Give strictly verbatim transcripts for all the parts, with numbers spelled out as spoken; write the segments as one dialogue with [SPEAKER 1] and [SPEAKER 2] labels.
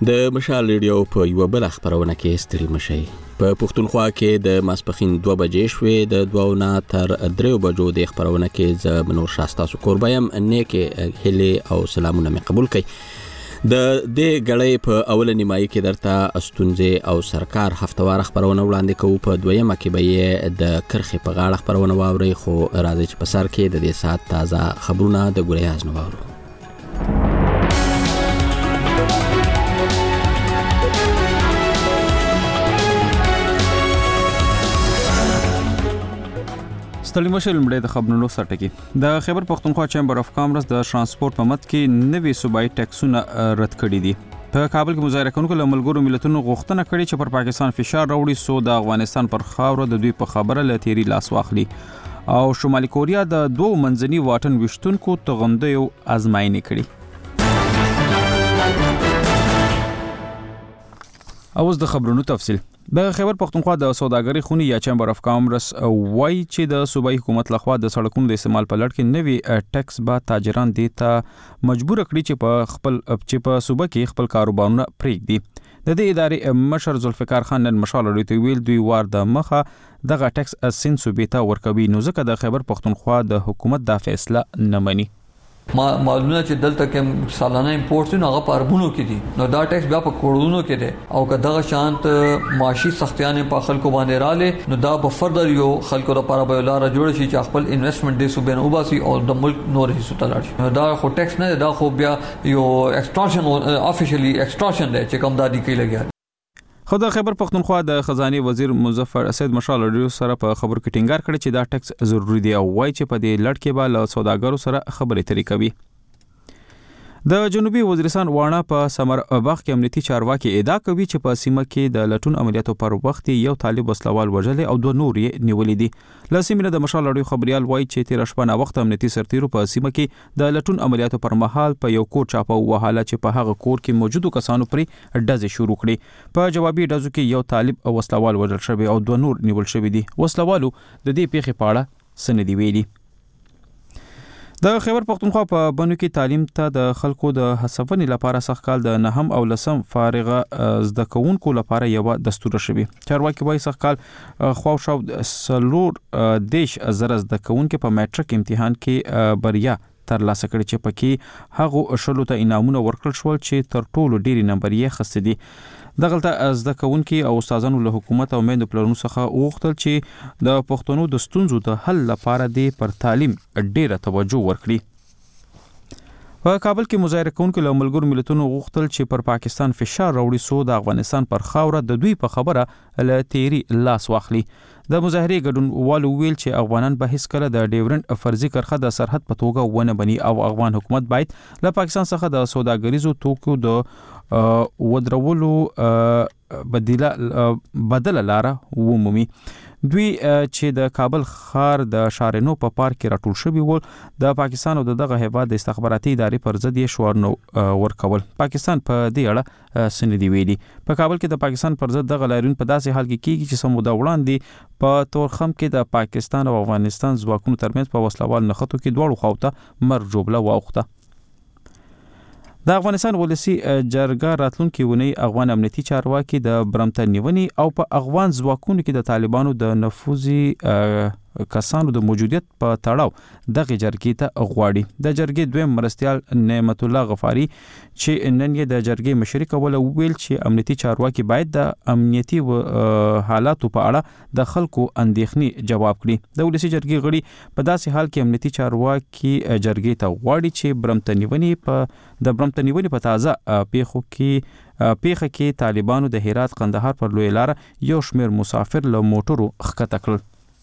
[SPEAKER 1] د مشال ریډیو په یو بل خبرونه کې ستړي مشي په پښتونخوا کې د ماسپخین دوه بجې شوې د دوه نه تر درې بجو د خبرونه کې ز منور شاستا سو قربایم نیکه هلي او سلامونه مې قبول کړئ د دې غړې په اول نیمایي کې درته استونځه او سرکار هفتوار خبرونه وړاندې کوو په دویمه کې به د کرخې په غاړه خبرونه واوري خو راځي چې په سر کې د دې سات تازه خبرونه د ګریاز نو واورو
[SPEAKER 2] ستړي مشه لمړی د خبرونو سرټکی د خیبر پختونخوا چیمبر اف کامرس د ترانسپورت په مت کې نوي صوبایي ټیکسونه رد کړي دي په کابل کې مظاهره کوونکو له ملګرو ملتونو غوښتنه کړې چې پر پاکستان فشار راوړي سو د افغانستان پر خاوره د دوی په خبره لتيري لاس واخلي او شمالي کوریا د دوه منځني واټن وشتونکو توغندیو ازمایښت کړي اوس د خبرونو تفصیل د خیبر پختونخوا د سوداګرۍ خونی یا چیمبر اف کامرس وای چې د صوبایي حکومت لخوا د سړکونو د استعمال په لړ کې نوي ټیکس با تاجران دي ته مجبور کړي چې په خپل چې په صوبه کې خپل کاروبارونه پریږدي د دې ادارې مشر ذوالفقار خان نن مشال لري ویل دوی وار د مخه دغه ټیکس سین صوبې ته ورکوي نو ځکه د خیبر پختونخوا د حکومت دا فیصله نه مني
[SPEAKER 3] ما معلومه چې دلته کې سالانه امپورټ نه هغه په اربونو کې دي نو دا ټیکس بیا په کروڑونو کې دي او که دغه شانت معاشي سختیانه په خلکو باندې رااله نو دا به فردر یو خلکو لپاره به لار جوړ شي چې خپل انویسټمنټ دې سو بین او باسي او د ملک نور هیڅ تلل شي دا خو ټیکس نه دا خو بیا یو ایکسټراشن افیشلی ایکسټراشن دی چې کوم دا دی کې لګیا
[SPEAKER 2] خو د خیبر پختونخوا د خزانه وزیر مظفر اسد مشال لري سره په خبرو کې ټینګار کړی چې دا ټیکس ضروری دی او وایي چې په دې لړ کې به له سوداګرو سره خبرې ترې کوي د جنوبي وزیرستان وانا په سمر باغ کې امنیتي چارواکي ادعا کوي چې په سیمه کې د لټون عملیاتو پر وخت یو طالب وسلوال وژل او دوه نور یې نیولې دي لاسمینه د مشال لري خبريال وایي چې تیر شپه نه وخت امنیتي سرتیرو په سیمه کې د لټون عملیاتو پر مهال په یو کور چاپه وهاله چې په هغه کور کې موجودو کسانو پرې ډزې شروع کړې په جوابي ډزو کې یو طالب وسلوال وژل شوی او دوه نور نیول شوی دي وسلوالو د دې پیښې په اړه سندې ویلي د خیبر پختونخوا په بنو کې تعلیم ته د خلکو د هڅونې لپاره سخت کال د نهم او لسم فارغه زده کوونکو لپاره یو دستور شوی چارواکي وایي سخت کال خواوشاو سلور دیش زره زده کوونکو په میټریک امتحان کې بریا تر لاسه کړي چې پکې هغه شلو ته انعامونه ورکړل شول چې تر ټولو ډېری نمبر یې خسته دي دغلطه زده کوونکو او استادانو له حکومت او میندو پلرونو څخه وغوښتل چې د پښتنو د ستونزو د حل لپاره د پر تعلیم ډیره توجه ورکړي په کابل کې مظاهره کوونکو له ملګرو ملتونو غوښتل چې پر پاکستان فشار راوړي سو د افغانستان پر خاوره د دوی په خبره له تیری لاس واخلي د مظاهره ګډونوالو ویل چې افغانان به هیڅ کله د ډیورنډ فرضي کرخه د سرحد په توګه ونه بني او افغان حکومت باید له پاکستان څخه د سوداګریزو توکو د ودرولو بدیله بدله لاره ومومي دوی چې د کابل ښار د شارنو په پارک کې راټول شوي ول د پاکستان او دغه هیواد د استخباراتي ادارې پر ضد یې شوارنو ورکول پاکستان په دې اړه سندې ویلي په کابل کې د پاکستان پر ضد دغه لاریون په داسې حال کې کیږي چې سموده وړاندې په تورخم کې د پاکستان او افغانستان ځواکونو ترمنځ په وسلوال نښتو کې دواړو خواوته مر جوړه واوښته د افغانستان ولسی جرګه راتلونکي ونی افغان امنیتي چارواکي د برمته نیونی او په افغان ځواکونو کې د طالبانو د نفوذي کسانو د موجودیت په تړاو دغه جرګې ته غواړي د جرګې دویم مرستيال نعمت الله غفاری چې نن یې د جرګې مشري کوله ویل چې امنیتي چارواکي باید د امنیتي حالاتو په اړه د خلکو اندېښنې جواب کړي د ولسی جرګې غړي په داسې حال کې امنیتي چارواکي جرګې ته غواړي چې برمته نیونی په د برمته نیونی په تازه پیښو کې پیښه کې طالبانو د هرات قندهار پر لوی لار یو شمیر مسافر له موټرو ښکته کړل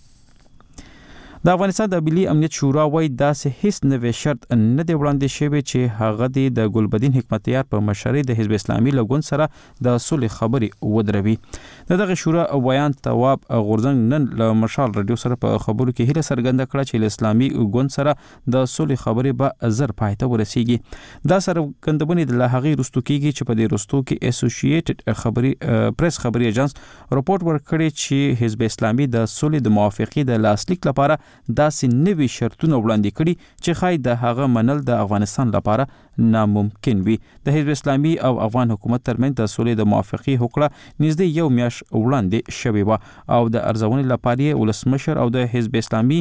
[SPEAKER 2] د افغانستان د ملي امنیت شورا وایي داسې هیڅ نوې شرط نه دی وړاندې شوی چې هغه د ګلبدین حکمتیار په مشرۍ د حزب اسلامي لګون سره د صلح خبرې ودروي دغه شورا ویان تواب غورزنګ نن له مشال رادیو سره په خبرو کې هیله څرګنده کړه چې اسلامي ګوند سره د صلح خبرې به زر پای ته ورسیږي دا څرګندونه د لهغې رستو کېږي چې په دې رستو کې اسوسییټډ خبري پریس خبري ایجنس رپورت ورکړي چې حزب اسلامي د صلح د موافقې د لاسلیک لپاره داسې نوي شرطونه وړاندې کړي چې ښایي د هغه منل د افغانستان لپاره ناممکن وي. د حزب اسلامي او افغان حکومت ترمنځ د سولې د موافقې هوکړه نږدې یو میاشت وړاندې شوې وه او د ارزونې لپاره یې ولسمشر او د حزب اسلامي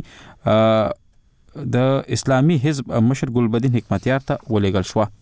[SPEAKER 2] د اسلامي حزب مشر ګلبدین حکمتیار ته ولېږل شوه.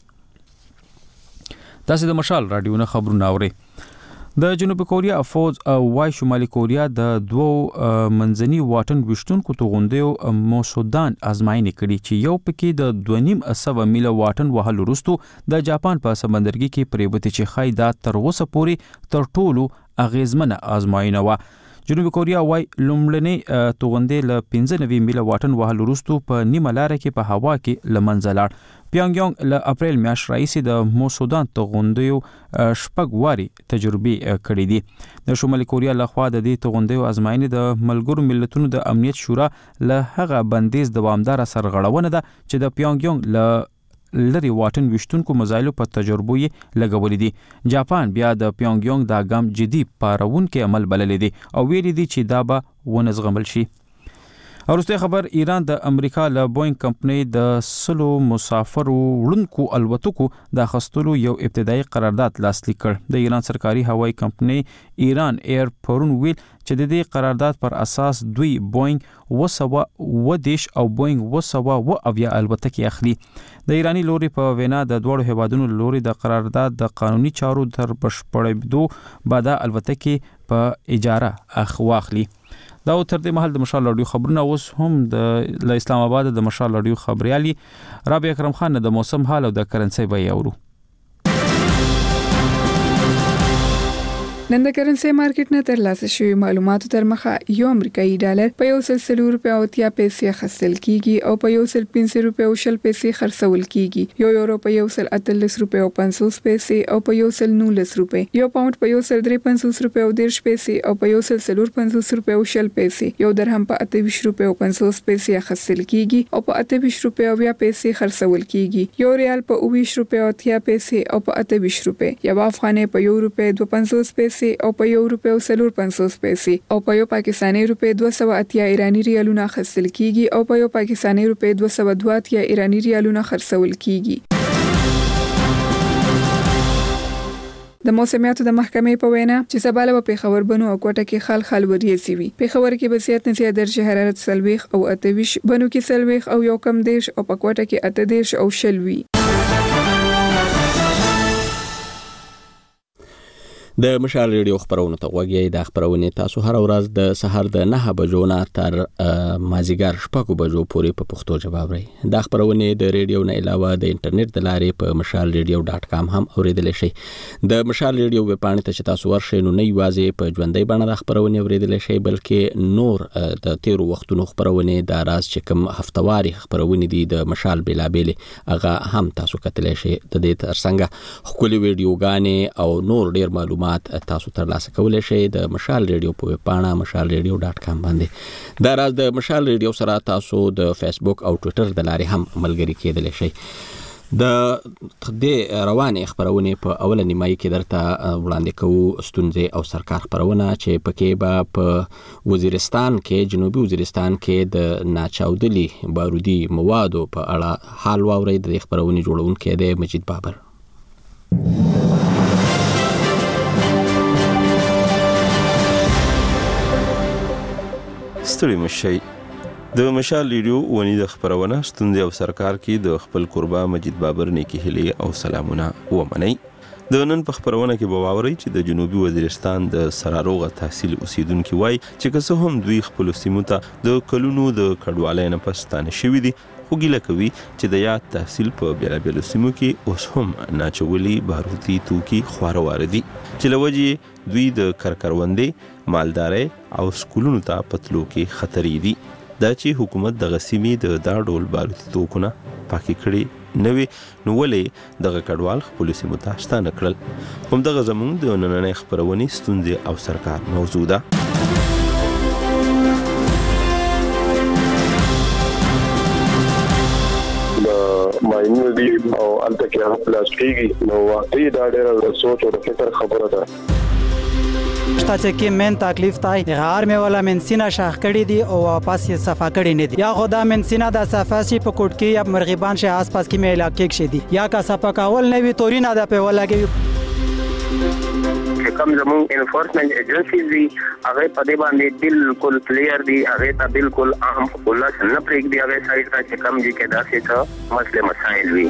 [SPEAKER 2] تاسو د مشال رادیو نه خبرونه اورئ. د جنوبي کوریا فوج وايي شمالي کوریا د دوو منځني واټن وشتونکو توغندیو موسودان ازمایي کړي چې یو پکې د دوه نیم سوه میله واټن وهلو وروسته د جاپان په سمندرګي کې پریوتې چې ښایي دا تر اوسه پورې تر ټولو اغیزمنه ازمایښت وه. جنوبي کوریا وايي لومړنۍ توغندې له پنځه نوي میله واټن وهلو وروسته په نیمه لاره کې په هوا کې له منځه لاړ. پیانګیانګ له اپریل میاشتې راهیسې د موسودان توغندیو شپږ واري تجربې کړې دي. د شمالي کوریا لخوا د دې توغندیو ازمایښت د ملګرو ملتونو د امنیت شورا له هغه بندیز دوامداره سرغړونه ده چې د پیانګیانګ له لري واټن وشتونکو مزایلو په تجربو یې لګولې دي. جاپان بیا د پیانګیانګ دا ګام جدي پارونکي عمل بللی دي او ویلي دي چې دا به ونزغمل شي. وروسته خبر ایران د امریکا له بوینګ کمپنۍ د سلو مسافرو وړونکو الوتکو د اخیستلو یو ابتدایي قرارداد لاسلیک کړ. د ایران سرکاري هوایي کمپنۍ ایران ایر پرون ویل چې د دې قرارداد پر اساس دوی بوینګ اوه سوه اوه دېرش او بوینګ اوه سوه اوه اویا الوتکې اخلي. د ایرانی لوري په وینا د دوړو هیوادونو لوري د قرارداد د قانوني چارو تر بشپړېدو بعد الوتکې په اجاره اخواخلي. دا تر دې مهال د مشال رادیو خبرونه اوس هم د اسلام آباد د مشال رادیو خبريالي رابعه اکرم خان د موسم حال او د کرنسي بیه اورو.
[SPEAKER 4] نن د کرنسي مارکیټ نه ترلاسه شوی معلوماتو تر مخه یو امریکایي ډالر په یو سل سلو روپیا او اتیا پیسې خرڅل کیږي او په یو سل پنځه روپیا او شل پیسې خرڅول کیږي. یو یورو په یو سل اتلس روپیا او پنځوس پیسې او په یو سل نولس روپیا. یو پاوند په یو سل درې پنځوس روپیا او دیرش پیسې او په یو سل څلور پنځوس روپیا او شل پیسې. یو درهم په اته ویشت روپیا او پنځوس پیسې خرڅل کیږي او په اته ویشت روپیا او بیا پیسې خرڅول کیږي. یو ریال په اوه ویشت روپیا او اتیا پیسې او په اته ویشت روپیا. یو افغانۍ په یو روپیا دوه پنځوس پیسې او په یو روپیا او څلور پنځوس پیسې او په یو پاکستاني روپیا دوه سوه اتیا ایرانی ریالونه خرڅل کیږي او په یو پاکستاني روپیا دوه سوه دوه اتیا ایرانی ریالونه خرڅول کیږي. د موسمیاتو د محکمې په وینا چې سبا له پیښور بنو او کوټه کې خال خال وریځي وي. پیښور کې به زیات نه زیات درجه حرارت سلويخ او اته ویشت، بنو کې سلويخ او یو کم دیش او په کوټه کې اته دیش او شل وي.
[SPEAKER 1] د مشال ریډیو خبرونه ته غوږی د خبرونه تاسو هر ورځ د سحر د نه بجو نه تر مازیګر شپږ بجو پورې په پښتو جواب لري. د خبرونه د ریډیو نه علاوه د انټرنیټ د لارې په مشال ریډیو ډاټ کام هم اوریدل شي. د مشال ریډیو ویب پاڼې ته چې تاسو ورشئ نو نه یوازې په ژوندۍ بڼه د خبرونه اوریدل شي بلکې نور د تیرو وختونو خبرونه د راز چې کوم هفتواري خبرونه دي د مشال بلابل هغه هم تاسو کتلی شي. د دې ترڅنګ خولي ویډیوګانې او نور ډیر معلومات تاسو ترلاسه کولای شئ د مشال ریډیو په ویب پاڼه مشال ریډیو ډاټ کام باندې. دا راز د مشال ریډیو سره تاسو د فیسبوک او ټوئیټر د لارې هم ملګری کېدلی شئ. د دې روانې خبرونه په اوله نیمایي کې درته وړاندې کوو ستونزې او سرکار خبرونه چې پکې به په وزیرستان کې جنوبي وزیرستان کې د ناچاودلي بارودي موادو په اړه حال واورئ. د خبرونه جوړونکی دی مجید بابر.
[SPEAKER 5] ستړي مشي د مشال ریډیو ونی د خبرونه ستونزې او سرکار کې د خپل قربا مجید بابر نیکی هلي او سلامونه ومني. د نن په خبرونه کې به واورئ چې د جنوبي وزیرستان د سراروغه تحصیل اوسیدونکو وای چې که څه هم دوی خپل سیمو ته د کلونو د کډوالۍ نه پستانه شوي دي خو ګیله کوي چې د یاد تحصیل په بیلابیلو سیمو کې اوس هم ناچولي بارودي توکي خواره واردي چې لوجې دوی د کرکروندې مالدارۍ او سکولونو ته پتلو کې خطرې دي. دا چې حکومت د غسیمې د دا ډول بارودي توکونه پاکي کړي نوې نو ولې دغه کډوال خپل سیمو ته ستانه کړل. هم دغه زموږ د نننۍ خبرونې ستونزې او سرکار موضوع ده.
[SPEAKER 6] ماینو دی او الته کې هغه پلاستیکي نو واقعي دا ډېر د سوچ او فکر خبره ده.
[SPEAKER 7] چې کې مین تکلیف تای غار مې ولا من سینا شاخ کړي دي او واپس یې صفا کړي نه دي یا خدا من سینا د صفاسي په کوټ کې یا مرغیبان شه آس پاس کې مې علاقې کې دي یا کا صفا کول نه وی توري نه د په ولاګي
[SPEAKER 8] کم زمون انفورسمنت ایجنسیز دي هغه په دې باندې بالکل کلیر دي هغه ته بالکل عام الله نه پریک دی هغه سایت ته چې کم دي کې داسې څه مسله مسائل وي.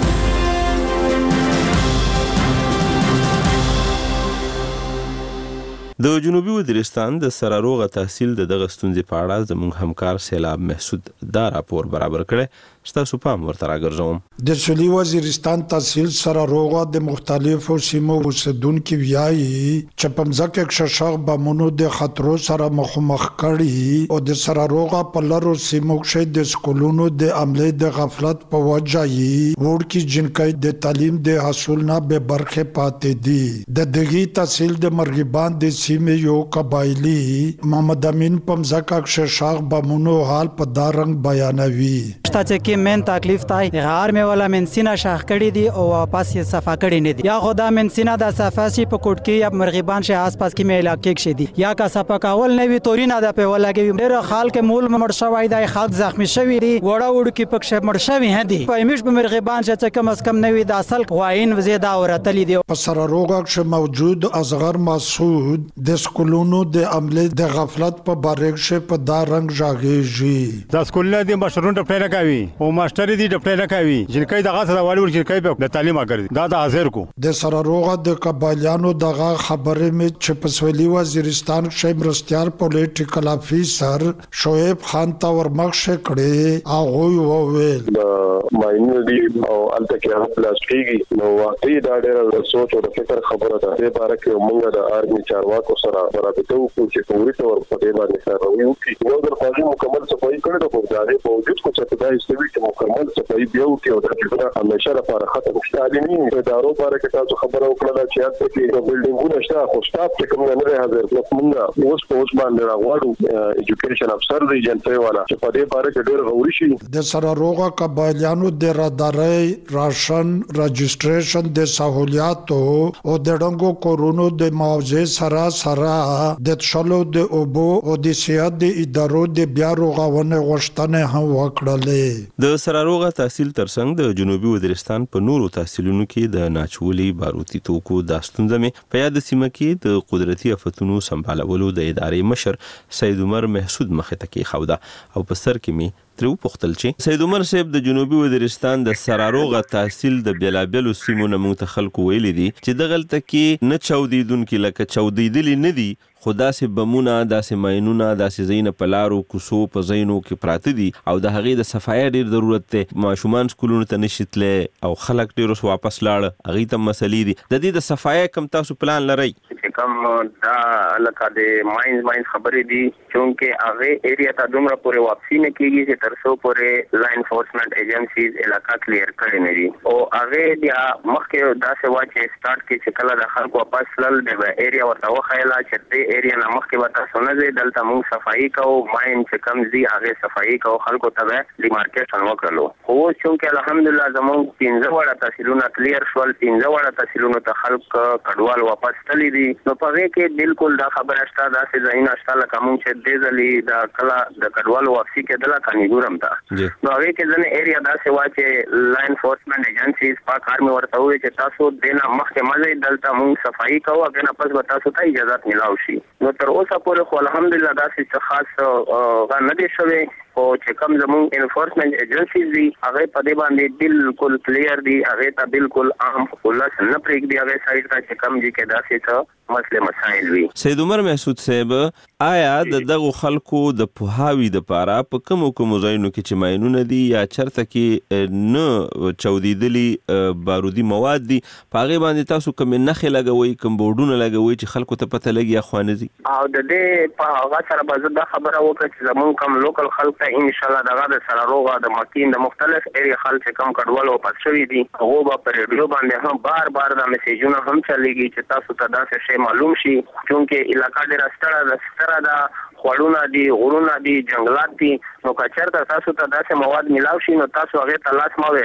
[SPEAKER 5] د جنوبي وزیرستان د سراروغه تحصیل د دغه ستونزې په اړه زموږ همکار سیلاب محسود دا راپور برابر کړی ستاسو پام ورته راګرځوم.
[SPEAKER 9] د سویلي وزیرستان تحصیل سراروغه د مختلفو سیمو اوسیدونکو ویایي چې په ځکه کې شخص بمونو د خطرو سره مخامخ کړي او د سراروغه په لارو سیمو کې د سکولونو د عمله د غفلت په وجه یې ورکی جنکۍ د تعلیم د حاصل نه به برخه پاتې دي. د دغه تحصیل د مرغیبان د سیمې یو قبایلی محمد امین په ځکه کې شخص بمونو حال په دارنګ بیانوي
[SPEAKER 7] چې مین تکلیف تای غار مې ولا من سینا شاخ کړي دي او واپس یې صفا کړي نه دي یا خدا من سینا د صفاسي په کوټ کې یا مرغیبان شه آس پاس کې مې علاقې کې دي یا کا صفا کول نه وی توري نه د په ولاګي ډېر خال کې مول مړ شوی دی خلک زخمی شوی دي وړه وړ کې پکښ مړ شوی هدي په میش په مرغیبان شه کم از کم نه وی د اصل غواین وزیدا اورتلی دي.
[SPEAKER 9] په سراروغه کې موجود اصغر مسعود د سکولونو د عمله د غفلت په بارک شه په دارنګ ژاغېږي
[SPEAKER 10] د سکولونو د مشرون د پلان کوي او ماستر دي د پلان کوي جنکۍ دغه سره واړو جنکۍ په تعلیم اګر دا د حاضر کو
[SPEAKER 9] د سراروغه د قبایلیانو دغه خبره مې چې په سویلي وزیرستان کې مرستيال پولیټیکل افیسر شعیب خان تا ورمخ کړي هغه وویل
[SPEAKER 6] د ماینو دي او الته کې پلاستیکي نو واقعي دا ډېر سوچ او فکر خبره ده د باره کې موږ د آرمي چارواکو سره رابطه وکړو چې فوري تور په دې باندې سره ویو یو د قانون مکمل صفائی کړو په ځای په وجود کو چې دا استوي چې مکمل صفائی بیا وکړو دا چې همیشه لپاره ختم شي. تعلیمي ادارو باره کې تاسو خبره وکړه چې تاسو کې بلډینګونه شته خو سټاف چې کوم نه حاضر موږ اوس په اوس باندې راغواړو ایجوکیشن افسر دی جنته والا چې په دې باره کې ډېر غوړي شي.
[SPEAKER 9] د سراروغه قبایلیانو د راداري راشن رجستریشن د سہولیاتو او د ډنګو کورونو د معاوضه سره سره د شلو د اوبو او د سیادت د ادارو د بیا روغونه غوښتنه هم وکړلې.
[SPEAKER 5] د سراروغه تحصیل ترڅنګ د جنوبي وزیرستان په نورو تحصیلونو کې د ناچولي باروتي توکو د ستونزې په یاد سیمه کې د قدرتي آفتونو سمبالولو د ادارې مشر سید عمر محسود مخه ته کې خوده او په سر کې می ترو پختل چې سید عمر صاحب د جنوبي وزیرستان د سراروغه تحصیل د بلابلو سیمونو متخلق ویل دي چې دغلت کې نه چودیدونکو لکه چودیدلی نه دي خدا سي بمونه داسې ماينونه داسې زینه پلارو کوسو په زینو کې پراته دي او د هغې د صفای ډیر ضرورت ته ماشومان سکولونو ته نشیتله او خلک ډیر واپس لاړ هغې ته مسلې دي د دې د صفای کم تاسو پلان لرئ
[SPEAKER 8] چې کم دا لکه د ماینز ماینز خبرې دي چونکه هغه ایریا ته دومره پورې واپسی نه کیږي چې تر څو پورې لا انفورسمنت ایجنسیز علاقہ کلیر کړي نه دي او هغه بیا مخکې داسې وا چې سٹارټ کې چې کله د خلکو واپس لل د ایریا ورته وخایلا چې ایریا نه مخکې به تاسو نه ځئ دلته موږ صفایي کوو ماین چې کم ځي هغې صفایي کوو خلکو ته به ډیمارکیشن وکړلو خو اوس چونکې الحمدلله زموږ پنځه واړه تحصیلونه کلیر شول پنځه واړه تحصیلونو ته خلک کډوال واپس تللی دي نو په هغې کې بالکل دا خبره شته داسې ځایونه شته لکه موږ چې دې ځلې د کله د کډوالو واپسي کېدله کانیګورم ته نو هغې کې ځینې ایریا داسې وه چې لا انفورسمنٹ ایجنسیز پاک آرمي ورته وویل چې تاسو دې نه مخکې مه ځئ دلته موږ صفایي کوو هغې نه پس به تاسو ته اجازت میلاو شي نو تر اوسه پورې خو الحمدلله داسې څه خاص غا نه دی شوی خو چې کوم زموږ انفورسمنٹ ایجنسیز دي هغې په دې باندې بالکل کلیر دي هغې ته بالکل عام ولس نه پرېږدي هغې سایډ ته چې کوم دي کې داسې څه مسله مسائل وي.
[SPEAKER 5] سید عمر محسود صاحب آیا د دغو خلکو د پوهاوي د پاره په کومو کومو ځایونو کې چې ماینونه دي یا چرته کې نه چودیدلي بارودي مواد دي په هغې باندې تاسو کوم نښې لګوئ کوم بورډونه لګوئ چې خلکو ته پته لګي یا خوانه ځي
[SPEAKER 8] او د دې په هغه سره به زه دا خبره وکړه چې زموږ کوم لوکل خلک ته انشاءالله دغه د سراروغه د مکین د مختلف ایریا خلک چې کوم کډوال واپس شوي دي هغو به په ریډیو باندې هم بار بار دا میسیجونه هم چلیږي چې تاسو ته داسې شی معلوم شي چونکې علاقه ډېره ستړه ستره ده خوړونه دي غرونه دي جنګلات دي نو که چېرته تاسو ته داسې مواد میلاو شي نو تاسو هغې ته لاس مه وهئ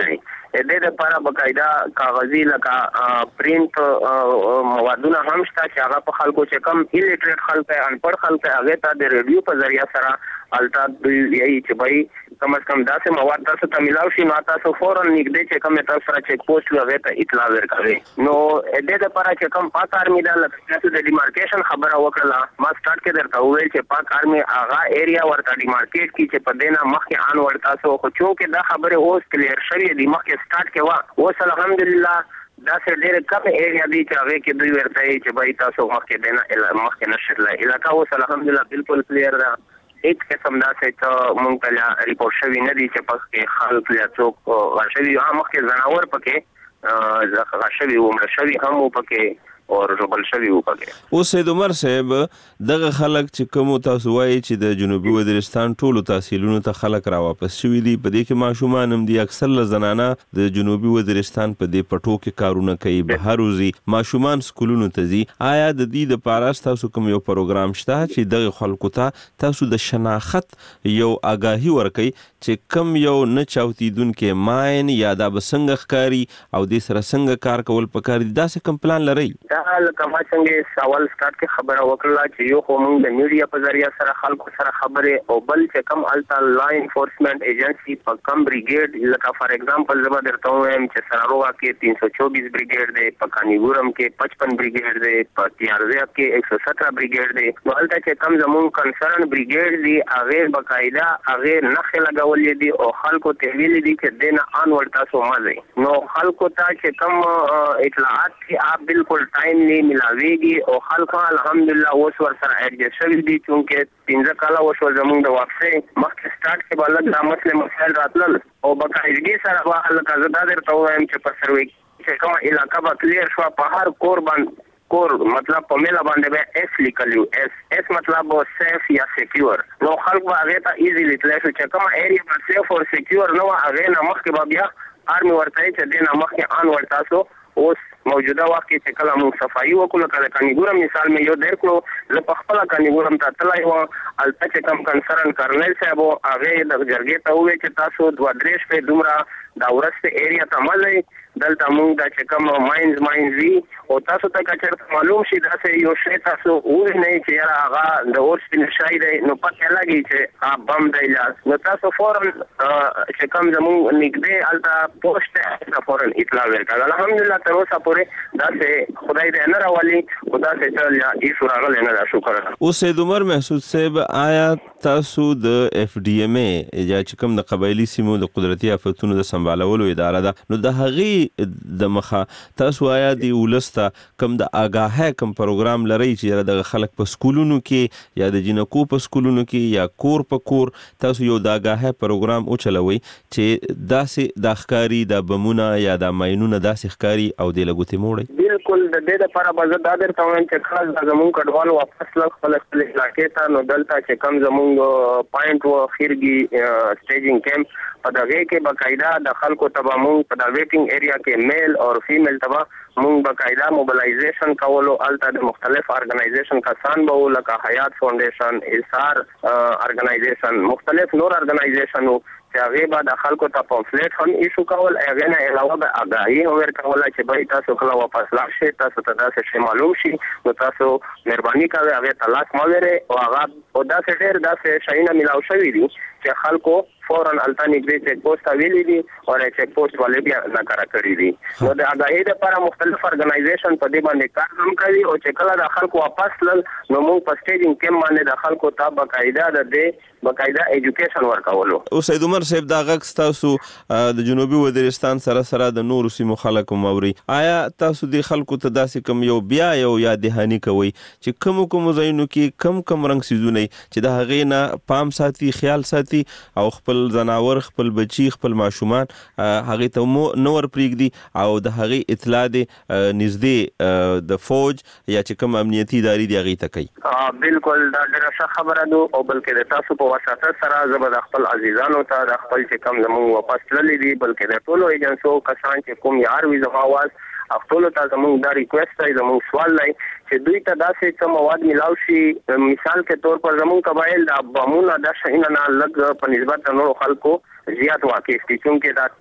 [SPEAKER 8] دې لپاره بقاعده کاغذي لکه پرینټ موادونه هم شته چې هغه په خلکو چې کم الیټریټ خلک ان پړ خلک هغه ته د ریډیو په ذریعہ سره التا دوی یی چې بای کم از کم داسې مواد تاسو ته ملاوي شي نو تاسو فورن نږدې چې کوم تاسو سره چیک پوسټ لږه ته اطلاع ورکوي نو دې لپاره چې کوم پاک آرمي د لکه د ډیمارکیشن خبره وکړه ما سٹارټ کې درته وویل چې پاک آرمي هغه ایریا ورته ډیمارکیټ کی چې په دینا مخکې ان ورته تاسو خو چې دا خبره اوس کلیر شوی دی مخکې سٹارټ کې وا اوس الحمدلله دا سه ډېر کم ایریا دی چې هغه کې دوی ورته چې بای تاسو مخکې دینا مخکې نشله علاقہ اوس الحمدلله بالکل کلیر ده ایک قسم دا څه مونږ ته ریپورت شوی نه دي چې پکې خلک یا څوک غشوي هم مخکې زناور پکې ځکه غشوي عمر شوی هم پکې او ربل شوی وکړي
[SPEAKER 5] او سید عمر صاحب دغه خلک چې کوم تاسو وایي چې د جنوبي وزیرستان ټولو تحصیلونو ته خلک را واپس شوي دي په دې کې ماشومان هم دي اکثر زنانه د جنوبي وزیرستان په دې پټو کې کارونه کوي بهر وزي ماشومان سکولونو ته ځي آیا د دې د پاره تاسو کوم یو پروګرام شته چې دغه خلکو ته تاسو د شناخت یو آگاهي ورکړي چې کم یو نه چاوتیدونکو ماین یا د بسنګ ښکاری او د سره څنګه کار کول پکار دي دا څه کم پلان لري
[SPEAKER 8] لکه ما څنګه سوال سٹارټ کې خبره وکړه چې یو قوم د میډیا په ذریعہ سره خلکو سره خبره او بل چې کم التا لا انفورسمنٹ ایجنسی په کم بریګیډ لکه فار ایگزامپل زما درته وایم چې سراروغا کې تین سو چوبیس بریګیډ دی په کانیګورم کې پچپن بریګیډ دی په تیارزیا کې ایک سو سترہ بریګیډ دی نو التا چې کم زمون کنسرن بریګیډ دی هغه بقاعده هغه نخې لګولې دي او خلکو ته ویلي دي چې دینه ان ورتا سو مزه نو خلکو ته چې کم اطلاعات کی آپ بالکل ټایم نه ملاويږي او خلک الحمدلله اوس ور سره اډجسټ شوي دي چې پنځه کاله وشو زموږ د واقعي مخکې سٹارټ کې بلد د مسله مسائل راتلل او بقاعدګي سره واهل کزه دا درته وایم چې په سروي چې کوم علاقہ به کلیر شو په هر کور باندې کور مطلب په میلا باندې به اس لیکلو اس اس مطلب سیف یا سکیور نو خلک به هغه ته ایزیلی تللی شو چې کوم ایریا به سیف او سکیور نو هغه نه مخکې به بیا آرمي ورته چې دینه مخکې ان ورته سو اوس موجوده وخت کې چې کله موږ صفایي وکړو کله کانیګورم مثال مې یو درکړو زه په خپل کانیګورم ته تلای و الته چې کم کنسرن کرنل صاحب هغه د جرګې ته وې چې تاسو دوه درې شپې دومره دا ورسته ایریا ته ملای دلته موږ د چې کم ماینز ماینزي او تاسو ته کچر معلوم شي دا سه یو شی تاسو وې نه چې هغه د اورس په شای دی نو پکې لګي چې بم دی لاس نو تاسو فورن چې کم زموږ نږدې الته پوسټ فورن اطلاع ورکړه الحمدلله تر اوسه پورې دا سه خدای دې نه راولي خدا سه چل یا ایشور هغه نه شکر
[SPEAKER 5] او سید عمر محسود صاحب آیا تاسو د اف ډي ام ای یا چې کوم د قبایلی سیمو د قدرتي آفتونو د سمبالولو اداره ده نو د هغه د مخه تاسو آیا دی ولسته کم د آگاهه کم پروګرام لري چې د خلک په سکولونو کې یا د جنکو په سکولونو کې یا کور په کور تاسو یو د آگاهه پروګرام او چلوي چې داسې د ښکاری د بمونه یا د ماینونه داسې ښکاری او د لګوتې موړي
[SPEAKER 8] بالکل د دې لپاره به دا درته وایم چې خاص د زمون کډوال واپس لږ خپل خپل علاقې ته نو دلته چې کم زمون پوینټ و خیرګي سټیجینګ کیمپ په دغه کې باقاعده د خلکو تبامون په د ویټینګ ایریا کې میل او فیمیل تبا مونږ باقاعده موبلایزیشن کولو الته د مختلف ارګنایزیشن کسان به لکه حیات فاونډیشن ایثار ارګنایزیشن مختلف نور ارګنایزیشنو چې هغه به د خلکو ته پامفلیټ هم ایشو کول هغه نه علاوه به آگاهي ور کول چې به تاسو کله واپس لاړ شئ تاسو ته دا څه معلوم شي نو تاسو مهرباني کوئ هغه طلاق ماوره او هغه او دا څه ډیر دا څه شاینه ملاو شوی دي چې خلکو فورن التانی کې چیک پوسټ ویلي دي او چیک پوسټ والے بیا ناکاره کړی دي نو د آگاهي لپاره مختلف ارګنایزیشن په دې باندې کار هم کوي او چې کله د خلکو واپس لل نو موږ په سټیجینګ کیمپ باندې د خلکو ته باقاعده د دې باقاعده ایجوکیشن ورکولو
[SPEAKER 5] او سید عمر صاحب دا غږ تاسو د جنوبي وزیرستان سره سره د نور سیمو خلکو موري آیا تاسو د خلکو ته داسې کم یو بیا یو یا دهانی کوي چې کوم کوم زینو کې کم کم رنگ سيزونه چې د هغې نه پام ساتي خیال ساتي او خپل زناور خپل بچي خپل ماشومان هغه ته مو نور پریږدي او د هغه اطلاع دي نږدې د فوج یا چې کوم امنیتي ادارې دی هغه ته کوي
[SPEAKER 8] بالکل دا ډېره ښه خبره ده او بلکې د تاسو په واسطه سره زبر د خپل عزیزانو ته د خپل چې کوم زموږ واپس تللي دي بلکې د ټولو ایجنسو کسان چې کوم یار وي زما आवाज خپل ته زموږ دا ریکوست دی زموږ سوال دی چې دوی ته داسې څه مواد ملاو شي مثال کے طور پر زموږ قبایل د بمونه د شینه نه لګ په نسبت نورو خلکو زیات واقع دي چې دا تیر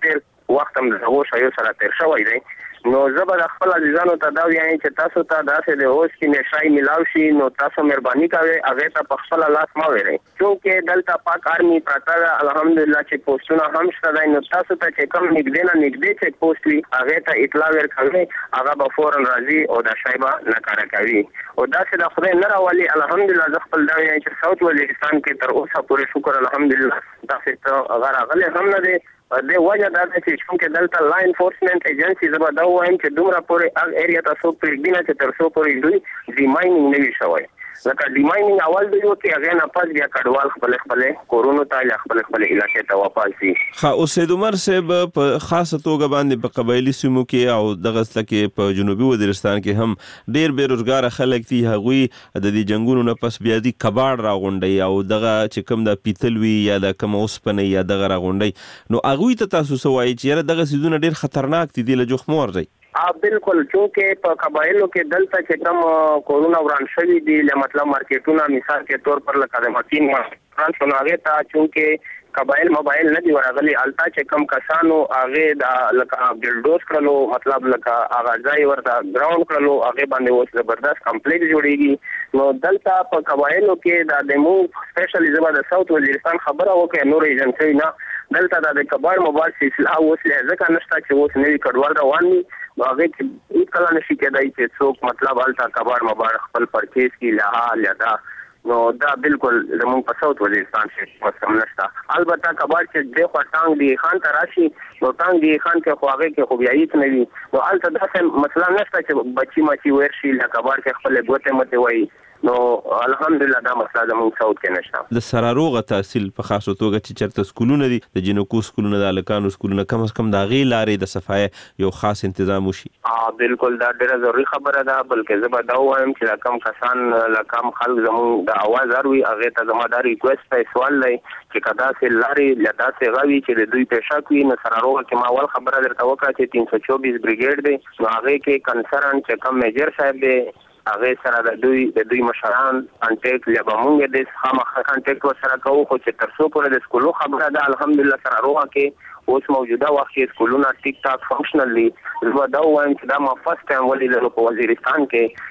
[SPEAKER 8] وخت هم د هغو شیو سره تیر شوی دی. نو زه به د خپل عزیزانو ته دا وایم چې تاسو ته داسې د اوس کې نشای ملاو شي نو تاسو مهرباني کوئ هغې ته په خپله لاس مه ویرئ، چونکې دلته پاک آرمي پراته ده الحمدلله چې پوسټونه هم شته دی. نو تاسو ته چې کوم نږدې نه نږدې چیک پوسټ وي هغې ته اطلاع ورکوئ، هغه به فوراً راځي او دا شی به ناکاره کوي. او داسې د خدای نه راولي الحمدلله زه خپل دا وایم چې ساوت وزیرستان کې تر اوسه پورې شکر الحمدلله داسې ته هغه راغلی هم نه دی. د وجه دا ده چې چونکې دلته لا انفورسمنت ایجنسي زه به دا ووایم چې دومره پورې هغه ایریا ته څوک پرېږدي نه چې تر څو پورې دوی ډیماینینګ نه وي شوی. لکه ډیماینینګ اول دوی وکړي هغې نه پس بیا کډوال خپلې خپلې کورونو ته یا خپلې خپلې علاقې ته واپس شي.
[SPEAKER 5] ښه اوس سید عمر صاحب په خاصه توګه باندې په قبایلي سیمو کې او دغه لکه په جنوبي وزیرستان کې هم ډېر بېروزګاره خلک دي، هغوی د دې جنګونو نه پس بیا دي کباړ راغونډوي او دغه چې کوم د پیتل وي یا د کوم اوسپنې یا دغه راغونډوي. نو هغوی ته تاسو څه وایي چې یاره دغه څیزونه ډېر خطرناک دي، دې له جوخ مه ورځئ؟
[SPEAKER 8] بالکل، چونکې په قبایلو کې دلته چې کوم کورونه وران شوي دي مطلب مارکیټونه مثال کې طور پر لکه د مکین وران شو نو هغې ته چونکې قبایل موبایل نه دي ورغلي، هلته چې کوم کسانو هغې د لکه بلډوز کړلو مطلب لکه هغه ځای ورته ګراونډ کړلو هغې باندې اوس زبردست کمپلیکس جوړېږي. نو دلته په قبایلو کې دا د مونږ سپیشلی زه به د ساوت وزیرستان خبره وکړم نور ایجنسۍ نه، دلته دا د کباړ موبایل سلسله اوس ځکه نشته چې اوس نوي کډوال روان دي نو هغې کې هېڅکله نشي کېدی چې څوک مطلب هلته کباړ موبایل خپل پرچیز کړي له حال یا دا. نو دا بالکل زموږ په ساوت وزیرستان کې اوس هم نشته. البته کباړ چې دی خوا ټانګ دی خان ته راشي نو ټانګ دی خان کې خو هغې کې خو بیا هېڅ نه وي. نو هلته داسې مسله نشته چې بچي مچي ویر شي له کباړ کې خپلې ګوتې متې وایي. نو الحمدلله دا مسله زموږ ساوت کې نشته.
[SPEAKER 5] د سراروغه تحصیل په خاصو توګه چې چېرته سکولونه دي د جنکو سکولونه د هلکانو سکولونه کم از کم د هغې لارې د صفایه یو خاص انتظام وشي.
[SPEAKER 8] بالکل دا ډېره ضروري خبره ده، بلکې زه به دا ووایم چې دا کم کسان له کم خلک زموږ د اواز اروي هغې ته زما دا ریکویسټ دی سوال دی چې که داسې لارې له داسې هغه وي چې د دوی پیشک وي نو سراروغه کې ما اول خبره درته وکړه چې تین سو چوبیس بریګیډ دی نو هغې کې کنسرن چې کم میجر صاحب دی هغې سره د دوی د دوی مشران کانټیکټ یا به مونږ د خامخا کانټیکټ ورسره کوو، خو چې تر څو پورې د سکولو خبره ده الحمدلله سراروغه کې اوس موجوده وخت کې سکولونه ټیک ټاک فنکشنل دي. زه به دا ووایم چې دا ما فرست ټایم ولیدلو په وزیرستان کې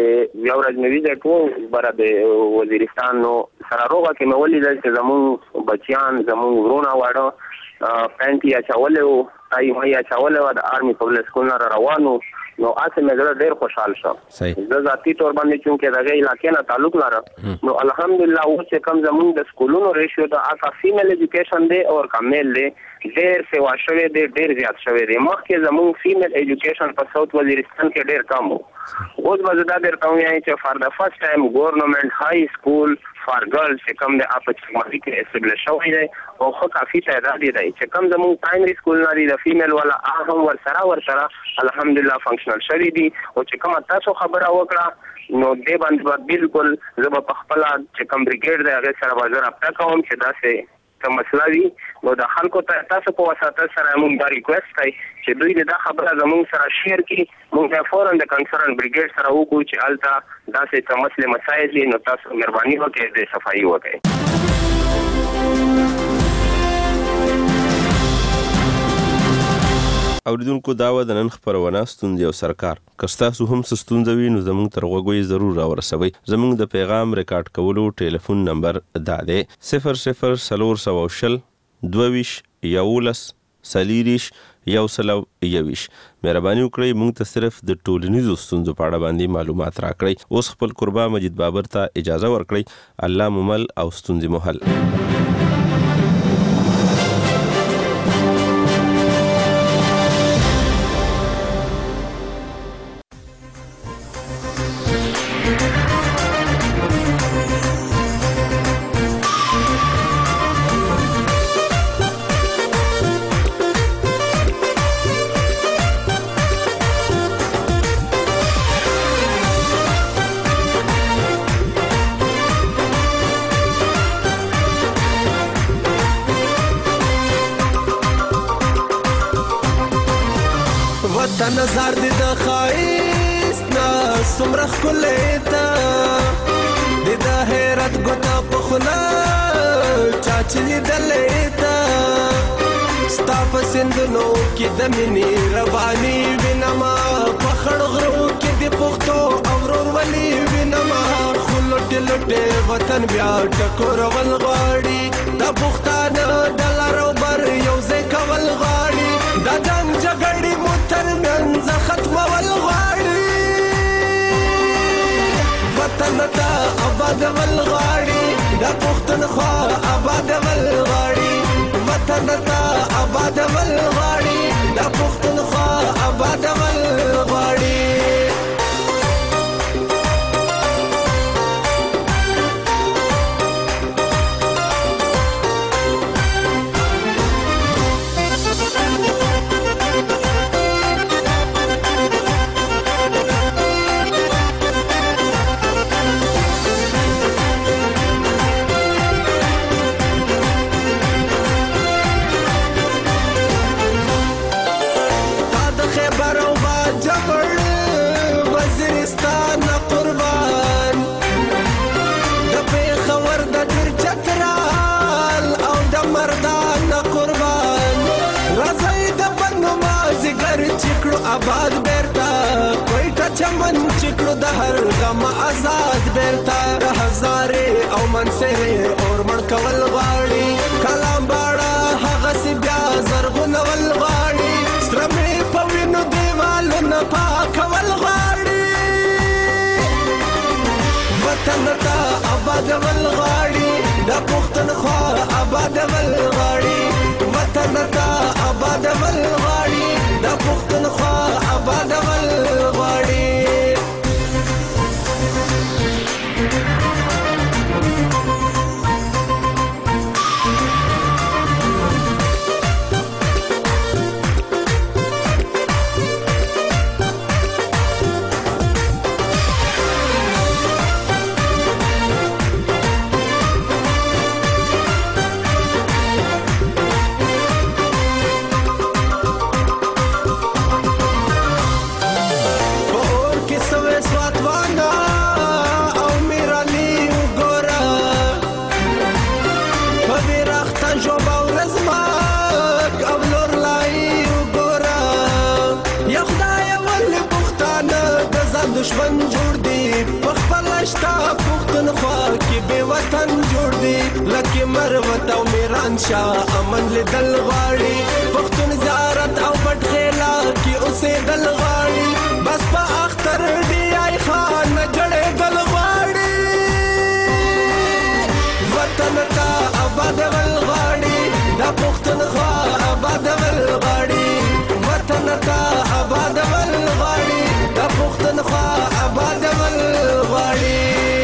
[SPEAKER 8] چې یو ورځ مې ویزټ و بره د وزیرستان نو سراروغه کې مې ولیدل چې زموږ بچیان زموږ ورونه واړه پینټ یې اچولی و ټای مه یې اچولی وه د آرمي پبلک سکول نه را روان و نو هسې مې زړه ډېر خوشحال شو. زه ذاتي طور باندې چونکې د هغې علاقې نه تعلق لرم نو الحمدلله اوس چې کوم زموږ د سکولونو ریشیو ده هغه فیمیل ایجوکیشن دی او که میل دی ډېر سیوا شوی دی ډېر زیات شوی دی. مخکې زموږ فیمیل ایجوکیشن په ساوت وزیرستان کې ډېر کم و. اوس به زه دا درته ووایم چې فار د فرست ټایم ګورنمنټ های سکول فار ګرلز چې کوم دی په چکمالي کې اسټبلش شوی دی او ښه کافي تعداد یې دی چې کوم زموږ پرایمري سکولونه دي د فیمیل والا هغه هم ورسره ورسره الحمدلله فنکشنل شوي دي. او چې کومه تاسو خبره وکړه نو دې باندې به بالکل زه به په خپله چې کوم بریګیډ دی هغې سره به زه رابطه کوم چې داسې که مسله وي نو د خلکو ته تاسو په وساطت سره موږ دا ریکویسټ دی چې دوی د دا خبره زموږ سره شیر کړي موږ بیا فوراً د کنسرن بریګیډ سره وکړو چې هلته داسې څه مسلې مسایل دي نو تاسو مهرباني وکړئ د صفایي وکړئ.
[SPEAKER 5] اوریدونکو دا وه د نن خپرونه ستونزې او سرکار. که ستاسو هم څه ستونزه وي نو زموږ تر غوږو یې ضرور راورسوئ. زموږ د پیغام ریکارډ کولو ټلیفون نمبر دا دی صفر صفر څلور سوه شل دوه ویشت یولس څلېرویشت یو سل او یوویشت. مهرباني وکړئ موږ ته صرف د ټولنیزو ستونزو په اړه باندې معلومات راکړئ. اوس خپل قربا مجید بابر ته اجازه ورکړئ. الله مو مل او ستونزې مو حل.
[SPEAKER 11] نظر دی د خایست نا سمره ښکلی ده دی د حیرت ګوته په خوله چا چې لیدلی ده ستا په سندونو کې د مینې رواني وینما په خړ غرو کې د پښتو او ورولي وینما خلټ لټه وطن بیا ټکور ول غاړي د پښتانه د لارو بر یو ځای کول غاړي د جنگ جګړې متر منځ ختم ول غاړي وطن ته آباد ول غاړي د پښتونخوا آباد ول غاړي وطن ته آباد ول غاړي د پښتونخوا آباد ول غاړي آباد بیرتا کوئټه چمن چکړو د هر غم آزاد بیرتا هزارې او منصرې اور مړ کول غواړي کلام باړه هغه سی بیا زرغون ول غواړي سترمې په وینو دیوالونه پاکول غواړي وطن ته آباد ول غواړي د پښتونخوا آباد ول غواړي وطن ته آباد ول غواړي د پښتونخوا آباد ول غواړي دشمن جوړ دی خپل شتا پښتونخوا کې به وطن جوړ دی لکه مروت او میران شاه امن لیدل غواړي پښتون زیارت او پټ خیلا کې اوسې دل غواړي بس په اختر دی آی خان جړې دل غواړي وطن ته آباد ول غواړي د پښتونخوا آباد ول غواړي وطن ته آباد ول غواړي د پښتونخوا آباد ول غواړي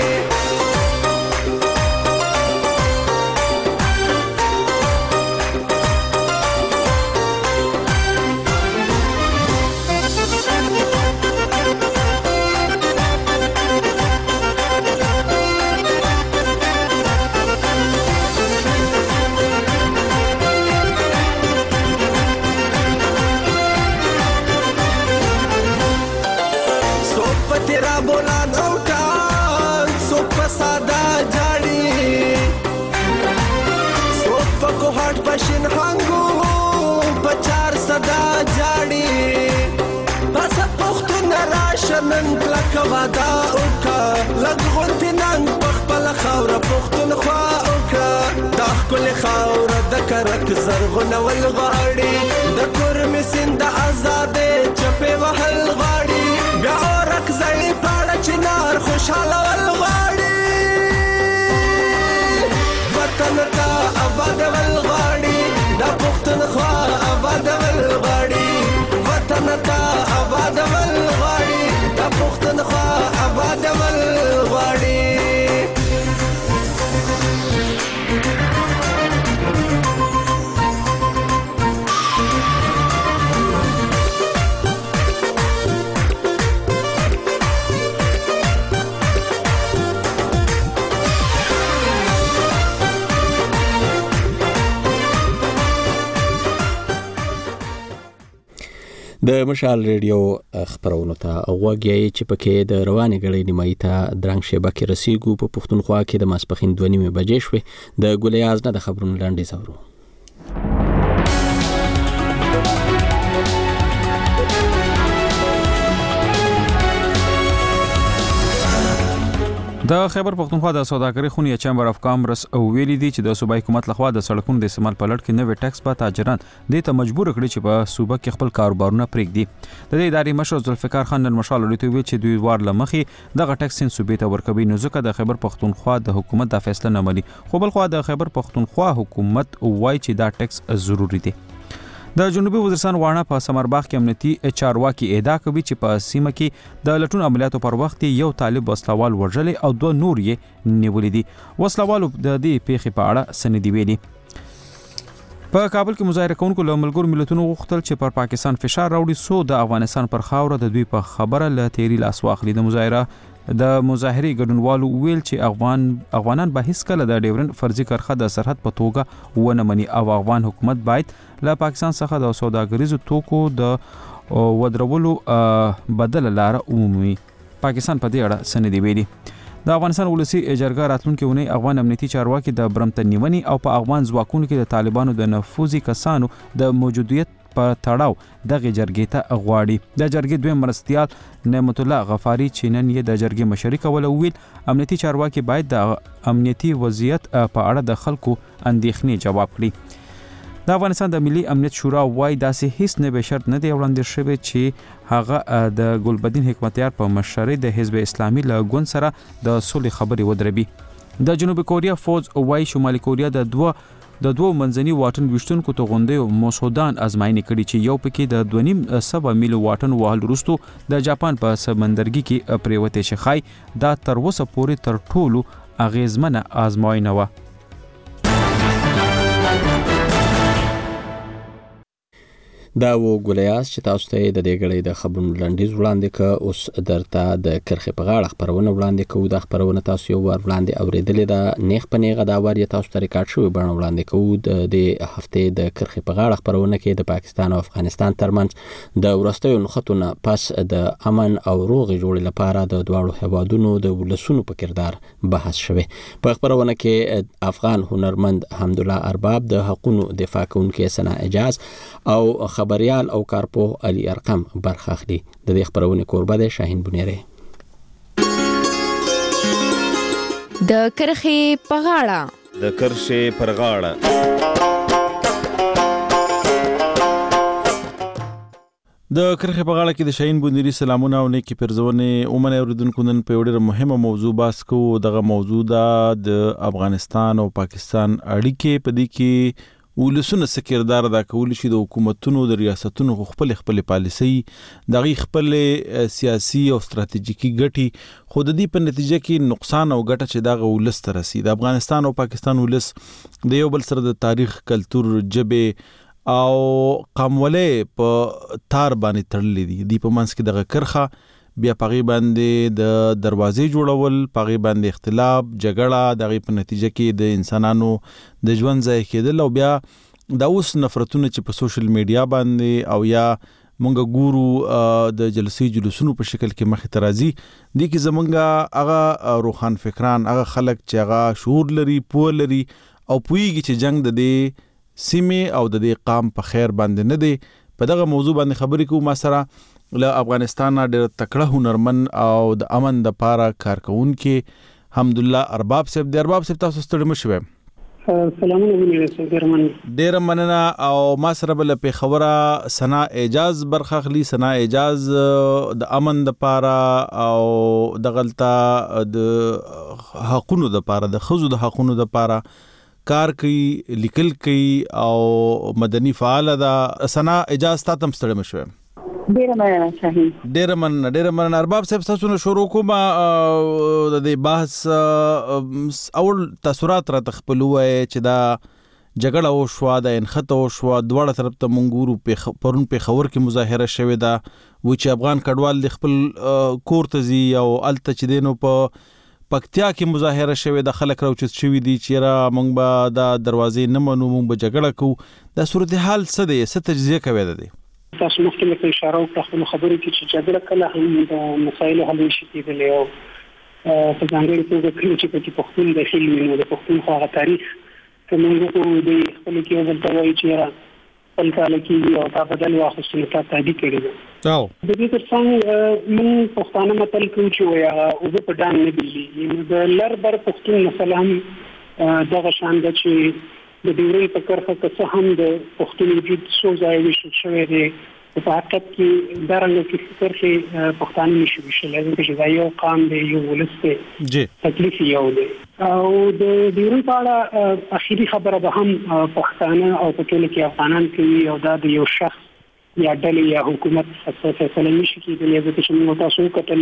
[SPEAKER 11] پشن هنګو پچار صدا جاړي بس پختون راشنن کلک ودا اوکا لګون تنن خپل خاور پختون خوا اوکا د خپل خاور د کرک زرغون ول غاړي د کورم سند آزاد چپه وهل غاړي بیا ورک زې پاړه چنار خوشاله ول غاړي وطن ته آباد ول غاړي د پښتونخوا آباد ول غاړي وطن ته آباد ول غاړي د پښتونخوا آباد ول غاړي
[SPEAKER 1] د مشال ریډیو خبرونه ته غوږی چې پکې د رواني غړي نیمایي ته درنګ شبه کې رسیدو په پښتونخوا کې د ماسپخین دوه نیمه بجې شوې د ګلیاز نه د خبرونو لاندې زورو
[SPEAKER 2] د خیبر پختونخوا د سوداګرۍ خونی چمبر اف کامرس او ویلي دي چې د صوبایي حکومت لخوا د سړکونو د استعمال په لړ کې نوې ټیکس په تاجران د ته مجبور کړي چې په صوبه کې خپل کاروبارونه پرېږدي. د دې ادارې مشر ذوالفقار خان نن مشال لري چې چې دوی وار لمخې دغه ټیکس سین صوبې ته ورکوي، نو ځکه د خیبر پختونخوا د حکومت د فیصله نه مني. خو بل خو د خیبر پختونخوا حکومت وایي چې دا ټیکس ضروری دی. د جنوبي وزیرستان واڼه په سمرباغ کې امنیتي چارواکي ادعا کوي چې په سیمه کې د لټون عملیاتو پر وخت یو طالب وسلوال وژلې او دوه نور یې نیولې دي. وسلوالو د دې پیښې په اړه سندې ویلي. په کابل کې مظاهره کوونکو له ملګرو ملتونو غوښتل چې پر پاکستان فشار راوړي سو د افغانستان پر خاوره د دوی په خبره له تیری لاس واخلي. د مظاهره د مظاهري ګډونوالو ویل چې افغان افغانان به هیڅ کله د ډیورن فرضي کرښه د سرحد په توګه ونه مني او افغان حکومت باید له پاکستان څخه د سوداګریزو توکو د ودرولو بدل لار عمومي. پاکستان په دې اړه سندې ویلي. د افغانستان ولسی جرګه راتلونکي ونی افغان امنیتي چارواکي د برمتن نیونی او په افغان ځواکونو کې د طالبانو د نفوذي کسانو د موجودیت په تړاو دغه جرګې ته غواړي. د جرګې دویم مرستیال نعمت الله غفاری چې نن یې د جرګې مشري کوله ویل امنیتي چارواکي باید د امنیتي وضعیت په اړه د خلکو اندېښنې جواب کړي. د افغانستان د ملي امنیت شورا وايي داسې هیڅ نه به شرط نه دی وړاندې شوی چې هغه د ګلبدین حکمتیار په مشرۍ د حزب اسلامي له ګوند سره د صلح خبرې ودربي. د جنوبي کوریا فوج وايي شمالي کوریا د دوه د دوه منځني واټن وشتونکو توغندې مسعودان ازمایښت کړي چې یو پکې د دوه نیم سوه میل واټن وهل وروسته د جاپان په سمندرګي کې پریوتې شخای دا تر اوسه پورې تر ټولو اغیزمنه ازموینه و.
[SPEAKER 1] دا و ګولیاس چې تاسو ته د دې غړې د خبرونو لنډیز وړاندې ک اوس درته د کرخه په غاړه خبرونه وړاندې کوو. د خبرونه تاسو یو ور وړاندې اوریدلې ده نیخ په نیغه دا ور تاسو ته ریکارډ شوی بڼه وړاندې کوو. د هفته د کرخه په غاړه خبرونه کې د پاکستان او افغانستان ترمنځ د ورستیو نخښتونه پس د امن او روغ جوړ لپاره د دواړو هوادونو د ولسونو په کردار بحث شوی. په خبرونه کې افغان هنرمند حمدالله ارباب د حقوقو دفاع کوونکي سنا اجاز او خبريال او کارپو علي ارقم برخه اخلي. د دې خبرونه کوربه ده شاهین بنيره.
[SPEAKER 12] د کرخي پغاړه
[SPEAKER 5] د کرخي پرغاړه
[SPEAKER 13] د کرخه په غاړه کې د شاهین بنيري سلامونه او نیکی پرزونه اومنه اوریدونکو نن په ډیره مهمه موضوع باس کو. دغه موضوع د افغانستان او پاکستان اړیکې په دې کې ولسونه سکردار دا کول شي د حکومتونو د ریاستونو خپل خپل پالیسي دغه خپل سیاسي او ستراتیژیکي ګټي خود دې په نتیجه کې نقصان او ګټه چې دغه ولس ته رسي. د افغانستان او پاکستان ولس د یو بل سره د تاریخ، کلچر، جبه او قومولې په تار باندې تړلې دي. دی په منځ کې دغه کرخه بیا پغی باندې د دروازې جوړول، پغی باندې اختلاف، جګړه، دغه په نتیجه کې د انسانانو د ژوند ځای کېدل او بیا د اوس نفرتونه چې په سوشل میډیا باندې او یا مونږ ګورو د جلسي جلوسونو په شکل کې مخې ته راځي. دي کې زمونږ هغه روحان فکران، هغه خلک چې هغه شعور لري، پوه لري او پوهیږي چې جنگ د دې سیمې او د دې قام په خیر باندې نه دی. په دغه موضوع باندې خبرې کوو. ما سره له افغانستان ډېر تکړه هنرمن او د امن د پاره کارکونکي حمدالله ارباب صاحب. د ارباب صاحب تاسو ستړي مشوي.
[SPEAKER 14] سلامونه ونیسه ګرمن.
[SPEAKER 13] ډېر مننه. او ما سره بل په خبره سنا اجاز برخه خلی. سنا اجاز د امن د پاره او د غلطه د حقونو د پاره، د خزو د حقونو د پاره کار کوي، لیکل کوي او مدني فعال ده. سنا اجاز تاسو ستړي مشوي.
[SPEAKER 14] ډیره مننه شاهین.
[SPEAKER 13] ډیره مننه ډیره مننه ارباب صاحب. تاسو نو شروع کوم د دې بحث اول تاثرات را تخپلوي چې دا جګړه او شوا د انخته او شوا دواړه طرف ته مونږورو په پرون په خبر کې مظاهره شوې ده و چې افغان کډوال د خپل کور ته زی او الته چې دینو په پکتیا کې مظاهره شوې ده. خلک راوچت شوې دي چې را مونږ به دا دروازې نه منو، مونږ به جګړه کوو. دا صورتحال څه دی؟ څه تجزیه کوي ده؟
[SPEAKER 14] تاسو مخکې له اشاره وکړه خو خبرې کې چې جګړه کله هم د مسایلو حل شي کېدلی او په ځانګړي توګه کله چې په پښتون د خلک نو د پښتون هغه تاریخ ته موږ په دې خپل کې ولته وایي چې را خپل کال کې او تا بدل واخستنه تا تعدی کړی
[SPEAKER 13] او
[SPEAKER 14] د دې ترڅنګ موږ پښتانه متل کوم چې وایي او په ډان نه دی نو د لربر پښتون مثلا هم دغه شان د چې د ډیوري په کرخه کې څه هم د پښتون وجود څو ځای وشو شوی دی په حقیقت کې درنګ کې فکر کې پښتانه نشي وشل چې دا یو قام دی یو ولسته
[SPEAKER 13] جی
[SPEAKER 14] تکلیف یو دی او د ډیوري په اړه اخیری خبره به هم پښتانه او په ټول کې افغانان کوي او دا د یو شخص یا ډلې یا حکومت فیصله نشي کېدلی چې موږ تاسو کتل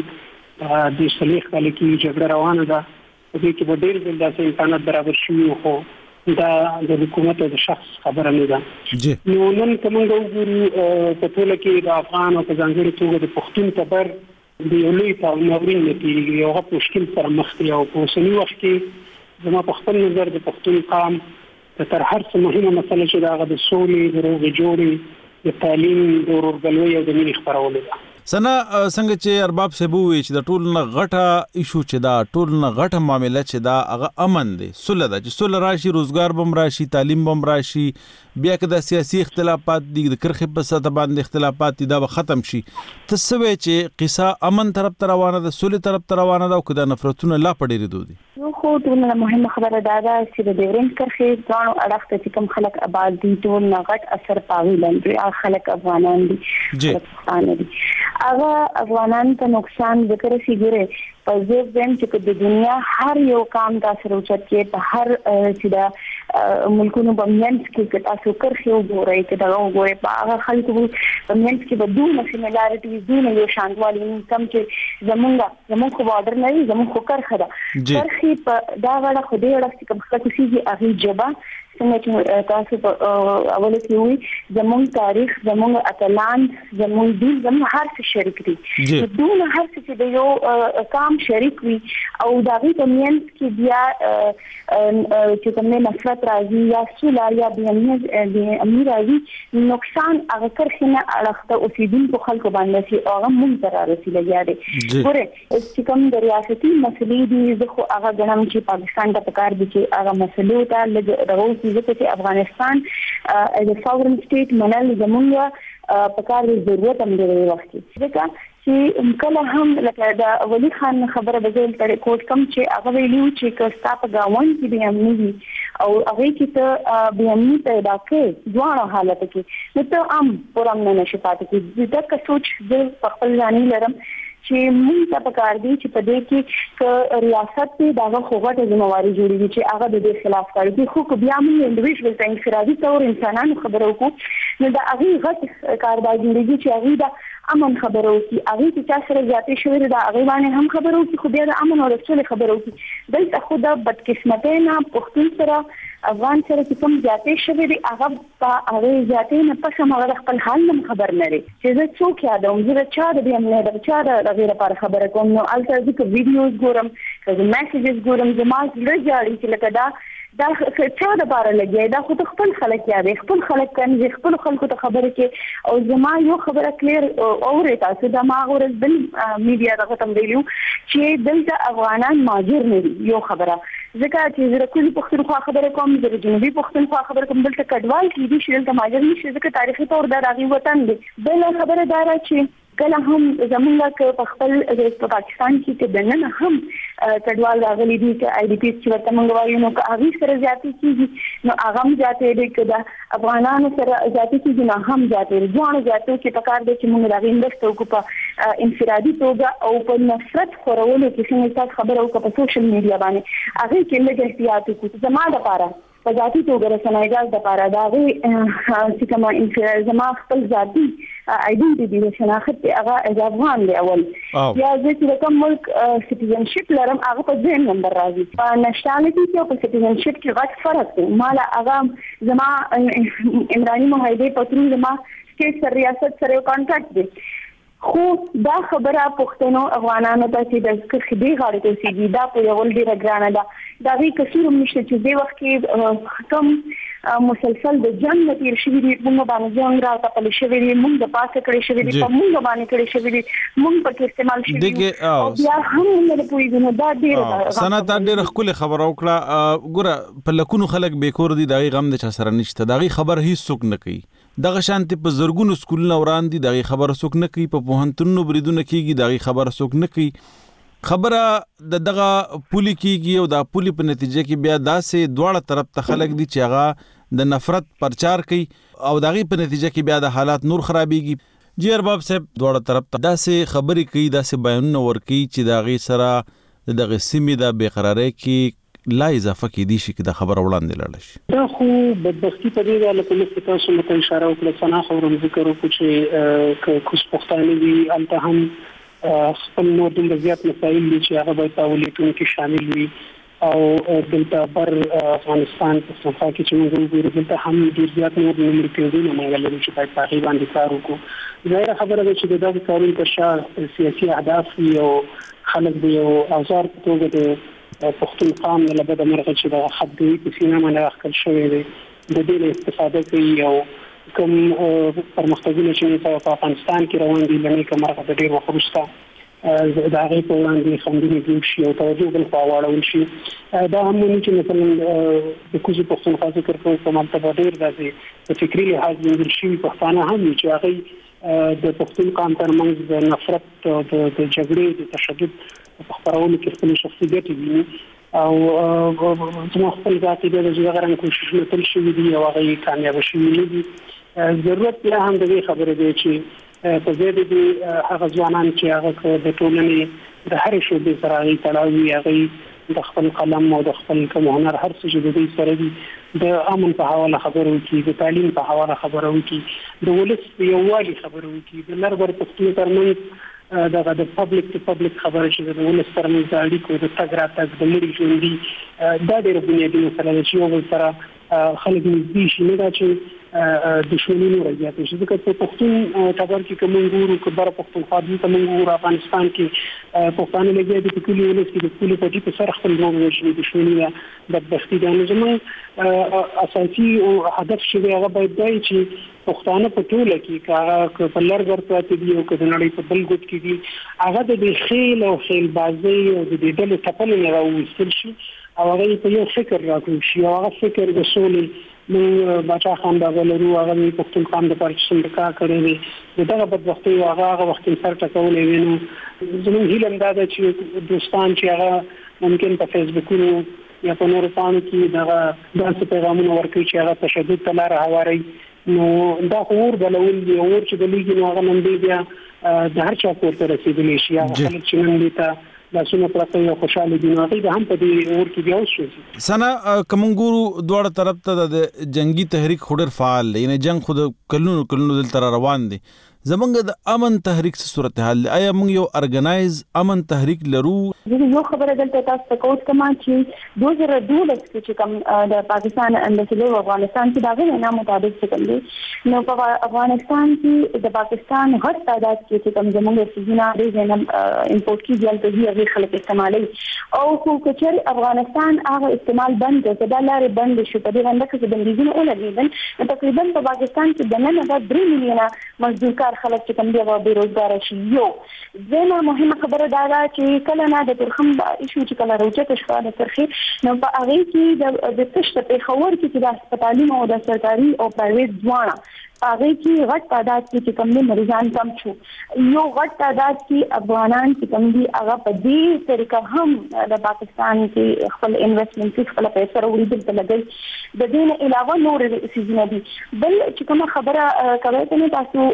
[SPEAKER 14] د صلیح کال کې جګړه روانه ده په دې کې به ډېر ځل داسې امکانات برابر شوي خو دا د حکومت او د شخص خبره نه ده نو نن کومه وګورو په ټول کې د افغان او په ځانګړي توګه د پښتون تبر د یو لوی په نورین کې یو غو مشکل سره مخ دی او په اوسني وخت کې زما په خپل نظر د پښتون قام تر هر څه مهمه مسله چې دا د سولې د روغې جوړې د تعلیم د ورورګلوۍ او د ملي خبرولو ده
[SPEAKER 13] سنا څنګه چې ارباب صاحب وی چې د ټول نه غټه ایشو چې دا ټول نه غټه معاملې چې دا هغه امن دی سوله ده چې سوله راشي روزګار بم راشي تعلیم بم راشي بیا که د سیاسي اختلافات دي د کرخه په سطح باندې اختلافات دي دا به ختم شي تسوي چې قصه امن طرف ته روانه ده سوله طرف ته روانه ده او که د نفرتونو لا پډېری دوی
[SPEAKER 15] نو خو ټول نه مهمه خبره ده دا چې د ډیورنډ کرخه ځوانو اړخ ته چې کوم خلک آباد دي ټول نه غټ اثر پاوي لري خلک افغانان دي
[SPEAKER 13] جی
[SPEAKER 15] هغه افغانان ته نقصان ذکر شي ګره په ځین چې د دنیا هر یو کام تاسو روچت کې په هر چې دا ملکونو باندې کې تاسو کرخه وګورئ چې دا وګورئ په هغه خلکو باندې کې بدون سیملارټیز دونه یو شانتوالي کم چې زمونږ زمونږ خو بارډر نه وي زمونږ کرخه ده کرخه په دا وړه خو دې وړه چې کوم خلک سيږي هغه جبا څنګه چې تاسو په اول کې وي زمونږ تاریخ زمونږ اتلان زمونږ دین زمونږ هر څه شریک دي دونه هر څه چې د یو کام شریک وي او دا غي په مینس کې بیا چې کومه نفرت راځي یا سولا یا د امیر راځي نقصان هغه کرخنه اړخته اوسیدونکو خلکو باندې چې هغه مونږ تر رسیدلې ده ګوره چې کوم د ریاستي مسلې دي زه خو هغه غنم چې پاکستان ته پکار دي چې هغه مسلو ته لږ دغه چې افغانستان از ا ساورن سټیټ منل زمونږ په کار ضرورت هم دی وخت ځکه چې کله هم لکه دا ولی خان خبره بزول تر کوټ کم چې هغه ویلو چې کستا په گاون کې به امني او هغه کې ته به امني پیدا کې ځوان حالت کې نو ته ام پرم نه نشي پاتې کې دا که سوچ د خپل ځاني لرم چې موږ ته پکار دي چې په دې کې ک ریاست ته داغه خوغه ذمہواری جوړیږي چې هغه د دې خلاف کوي خو بیا موږ انډیویډوال ته انفرادي تور انسانانو خبرو کو نو دا هغه غټ کار دا جوړیږي چې هغه دا امن خبرو کی هغه چې چا سره ذاتي شوی دا هغه باندې هم خبرو کی خو بیا د امن او رسول خبرو کی دلته خو دا بدقسمته نه پښتون سره افغان سره چې کوم ذاتي شوی دی هغه په هغه ذاتي نه پښه مغه خپل حال نه خبر نه لري چې زه څوک یادوم زه چا د دې امنه د چا د غیر لپاره خبره کوم نو الته ځکه ویډیوز ګورم که میسجز ګورم زما زړه جاړي چې لکه دا دا چا د بار لګي دا خو خپل خلک یادي خپل خلک کني خپل خلکو ته خبره کې او زما یو خبره کلیر اورې تاسو دا ما اورل بل میډیا دغه تم ویلو چې دلته افغانان ماجر نه دي یو خبره ځکه چې زه کلی پښتونخوا خبره کوم د جنوبي پښتونخوا خبره کوم دلته کډوال کې دي چې دلته ماجر نشي ځکه تاریخي تور دا راغي وطن دی بل خبره دا را چې کله هم زمونږ په خپل په پاکستان کې چې دنه هم کډوال راغلي دي چې آی ډی پی چې ورته موږ وایو نو هغه سره زیاتې کیږي نو هغه هم زیاتې دي چې د افغانانو سره زیاتې کیږي نو هم زیاتې ځوان زیاتې چې په کار دي چې موږ راغلي اندستو کو په انفرادي توګه او په نفرت خورولو کې څنګه تاسو خبرو کو په سوشل میډیا باندې هغه کې لږ احتیاط وکړئ زما لپاره په ذاتي توګه رسنایګر د لپاره دا وی چې کومه انفرادي زما خپل ذاتي آیډنټیټي د شناخت هغه از افغان دی اول یا چې کوم ملک سټیزنشپ لرم هغه په ځین نمبر راځي په نشنالټي کې او په سټیزنشپ کې غټ فرق دی مال هغه زما عمراني معاهده په تر زما سټیټ سره ریاست سره یو کانټراکټ دی خو دا خبره پښتنو افغانانو ته چې د خدي غاړه ته سیږي دا په یو ډیر ګرانه ده دا وی کثیر مشته چې د وخت کې کم مسلسل د جنگ تیر شوی دی موږ باندې جنگ را تپل شوی دی موږ د پاسه کړی شوی دی په موږ باندې کړی شوی دی موږ په کې استعمال شوی دی او بیا هم موږ په دې دا ډیر
[SPEAKER 13] سنت ډیر خپل خبر او کړه ګوره په لکونو خلک به کور دي دغه غم د چا سره نشته دغه خبر هیڅ څوک نه کوي دغه شانتي په زرګونو سکولونه وړاندې دغه خبره څوک نه کوي، په پوهنتونونو بریدونه کیږي دغه خبره څوک نه کوي. خبره د دغه پولی کیږي او د پولی په نتیجه کې بیا داسې دواړه طرف ته خلک دي چې هغه د نفرت پرچار کوي او دغه په نتیجه کې بیا د حالات نور خرابېږي. جی ارباب صاحب دواړه طرف ته داسې خبرې کوي، داسې بیانونه ورکوي چې دغه سره دغه سیمې د بیقراری کې لا اضافه کېدی شي چې د خبره وړاندې لاړ شي.
[SPEAKER 14] دا خو بدبختی په دې ډول کې تاسو مته اشاره وکړه، څنګه خبرم ذکر وکړو چې کوم پښتانه دي الته هم خپل نور د زیات مسایل دي چې هغه باید تاولیدونکو کې شامل وي او دلته بر افغانستان په صفه کې چې موږ وګورو دلته هم ډیر زیات نور نمبر کېدونه موږ لرو چې باید په هغه باندې کار وکړو. ظاهره خبره ده چې دا د کارونو په شان سیاسي اهداف او خلک د یو اوزار په توګه د پښتون قام له بده مرغه چې د حدوي په سینما باندې راخل شوی دی د دې استفاده کوي او کوم پرمختګونه چې په افغانستان کې روان دي لنی کومه د ډیر وخت وروسته د هغه په وړاندې خندونه جوړ شي او توجه بل خوا واړول شي. دا هم نه چې مثلا د کوزي پښتونخوا ذکر کوو په مرتبه ډیر داسې په فکري لحاظ منځل شي پښتانه هم چې هغه د پښتون قام ترمنځ د نفرت او د جګړې د تشدد په خبرولو کې خپل شخصي ګټې ویني او زموږ خپل ذاتي د زغران کوششونه تل شوي دي او هغه کامیاب شوي نه دي. ضرورت بیا هم د دې خبرې دی چې په زیاده دي هغه ځوانان چې هغه د ټولنې د هر شعبې سره اړیکې تلاوي، هغه د خپل قلم او د خپل کوم هنر هر څه چې د دې سره دي د امن په حواله خبرو کې، د تعلیم په حواله خبرو کې، د ولس یووالي خبرو کې، د لربر پښتون ترمنځ دغه د پبلک ټو پبلک خبره چې د ولس ترمنځ د اړیکو د تګ راتګ د لري ژوندۍ دا ډېر بنیادي مسله ده چې یو بل سره خلک نږدې شي، نه دا چې دښمني نه راځي. چې ځکه په پښتون ټبر کې کوم ګورو کبر پښتونخوا دي کوم ګورو افغانستان کې پښتانه لګي د ټولي ولس کې د ټولي پټي په سر خپل نوم وشي دښمني نه د بختي د نظام اساسي او هدف شوی هغه باید دی چې پښتانه په ټوله کې کاغه په لرګر پاتې دي او کله نړۍ په بل ګوت کې دي هغه د خیل او خیل بازي او د دې ډلې ټپل نه راوستل شي او هغه په یو فکر راکوي شي او هغه فکر د سولې نو بچا خان دا ولرو هغه پښتون قام د پارچشن د کا کړی دی دغه بدبختي هغه هغه وخت سره ټکولې وینو. زموږ هیله دا ده چې دوستان چې هغه ممکن په فیسبوکونو یا په نورو پاڼو کې دغه داسې پیغامونه ورکوي چې هغه تشدد ته لاره هواري، نو دا اور بلول دی اور چې د لیګ نو هغه نن دی بیا د هر چا پورته رسیدلی شي هغه خلک چې نن دی ته لاسونه پرته یو خوشاله دي نو هغه هم په دې اور کې بیا وشو.
[SPEAKER 13] سنا کومګورو دواړه طرف ته د جنگي تحریک خډر فعال یعنی جنگ خود کلونو کلونو دل تر روان دي. زمونږ د امن تحریک څه صورتحال آیا موږ یو ارګنایز امن تحریک لرو؟
[SPEAKER 15] یو خبره دلته تاسو ته کوم کما چې دوه زره دولس کې چې کوم د پاکستان امبیسي او افغانستان کې داغه نه مطابق څه کوي نو په افغانستان کې د پاکستان غټ تعداد کې چې کوم زموږ سيزونه د جنم امپورټ کې ځل ته هغه خلک استعمالي او خو کچر افغانستان هغه استعمال بند کړ دا لارې بند شو په دې باندې چې بندیزونه ولګیدل تقریبا په پاکستان کې د نن د درې میلیونه مزدور خلک چې کوم دی هغه بیروزګار شي. یو زموږ مهمه خبره دا ده چې کله نه د ترخم ایشو چې کله راوچته شو د ترخی نو په هغه کې د تشت په خبر کې چې د هسپتالي او د سرکاري او پرایویټ ځوانه هغه کې غټ تعداد کې کوم دي مریضان کم شو. یو غټ تعداد کې افغانان چې کوم دي هغه په دې طریقه هم د پاکستان کې خپل انویسټمنټ کې خپل پیسې وروړي دلته لګي. د دې نه علاوه نور سيزونه دي بل چې کوم خبره کوي ته تاسو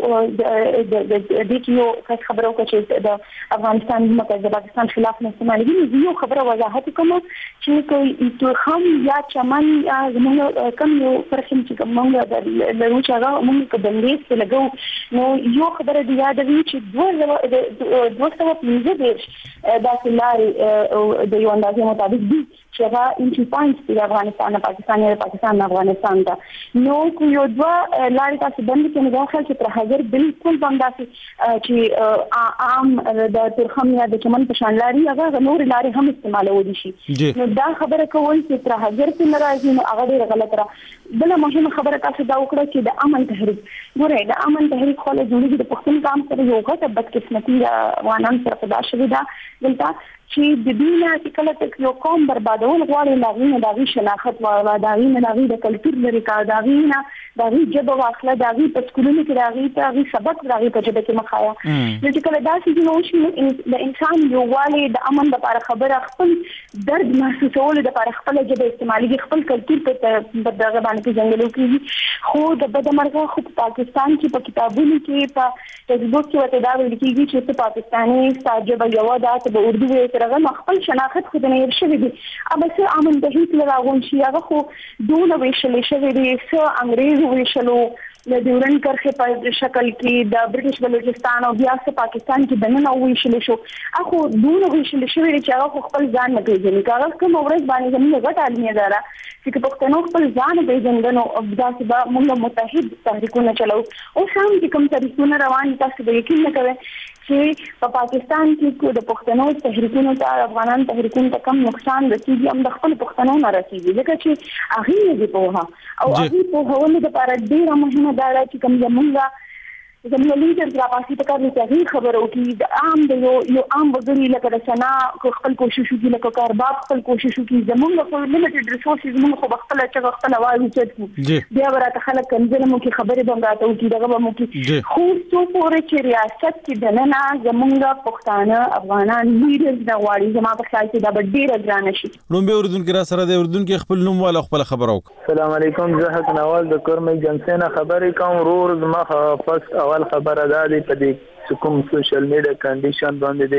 [SPEAKER 15] د دې کې یو خبرو کې د افغانستان مکه د پاکستان خلاف نه استعمالي یو خبره وضاحت کوم چې کوئی تو هم یا چمن یا زموږ کم یو فرقم چې کومه د لروچ هغه په بندیز کې لګو نو یو خبره دی یادوي چې دوه دوه سوه پنځه دېرش داسې لارې د یو اندازې مطابق دي چې هغه انټي پوینټس د افغانستان او پاکستان یا پاکستان او افغانستان ته نو کو یو دوه لارې تاسو بند کې نه داخل چې تر هغه بالکل باندې چې عام د ترخم یا د چمن په شان لارې هغه نور لارې هم استعمالول شي. نو دا خبره کول چې تر هغه کې ناراضي نو هغه ډیره غلطه را. بل مهمه خبره تاسو دا وکړه چې د امن تحریک ګوره د امن تحریک خو له جوړیږي د پښتون کام سره یو غټه بدقسمتي وانان سره پیدا شوې ده دلته چې د دنیا چې کله تک یو قوم بربادول غواړي لاغینه داغي شناخت او داغي نه داغي د کلچر لري کا داغي نه دا غي جبه واخله دا غي په سکولونو کې دا غي ته غي سبق دا غي په جبه کې مخایا نو چې کله دا چې نو شي د انسان یو والي د امن لپاره خبره خپل درد محسوسول د لپاره خپل جبه استعمالي خپل کلتور په دغه باندې ځنګلو کې خو د بدمرغه خو پاکستان کې په کتابونو کې په فیسبوک کې وته دا ویل کېږي چې په پاکستاني ساجبه یو دا په اردو کې سره خپل شناخت خو نه شوی دي اما څه امن د هیڅ لراغون شي هغه خو دونه ویشل شوی دي څه انګريز ویشلو د ډیورن کرښې په شکل کې د برټش بلوچستان او بیا څه پاکستان کې دنه ویشل شو اخو دونه ویشل شوی دي چې هغه خپل ځان نه پیژني هغه کوم ورځ باندې زموږ غټ عالمي اداره چې پښتنو خپل ځان پیژندنو او داسې به موږ متحد تحریکونه چلو او شام چې کوم تحریکونه روان تاسو به یقین نه کوئ چې په پاکستان کې د پښتنو تحریکونو ته افغانان تحریکونو ته کم نقصان رسیږي هم د خپل پښتنو نه رسیږي ځکه چې هغه دې په وها او هغه په هغه لپاره ډیره مهمه ده چې کوم زمونږه زموږ لیډر را پاسې په کار کې خبرو کې د عام د یو یو عام وګړي لکه د سنا خپل کوشش وکړي لکه کارباب خپل کوشش وکړي زموږ په لیمیټډ ریسورسز موږ خو خپل چې خپل आवाज وچتو بیا ورته خلک کنځل مو کې خبرې بنګاته وکړي دغه مو کې خو څو پورې چې ریاست کې دننه زموږ پښتانه افغانان لیډرز د غواړي زموږ په خیال کې دا ډیره ګرانه شي
[SPEAKER 13] لومبه اردن کې را سره د اردن کې خپل نوم والا خپل خبرو
[SPEAKER 16] السلام علیکم زه حق نواز د کورمې جنسینه خبرې کوم رور زما فاست اول خبره ده د پدې کوم سوشل میډیا کنډیشن باندې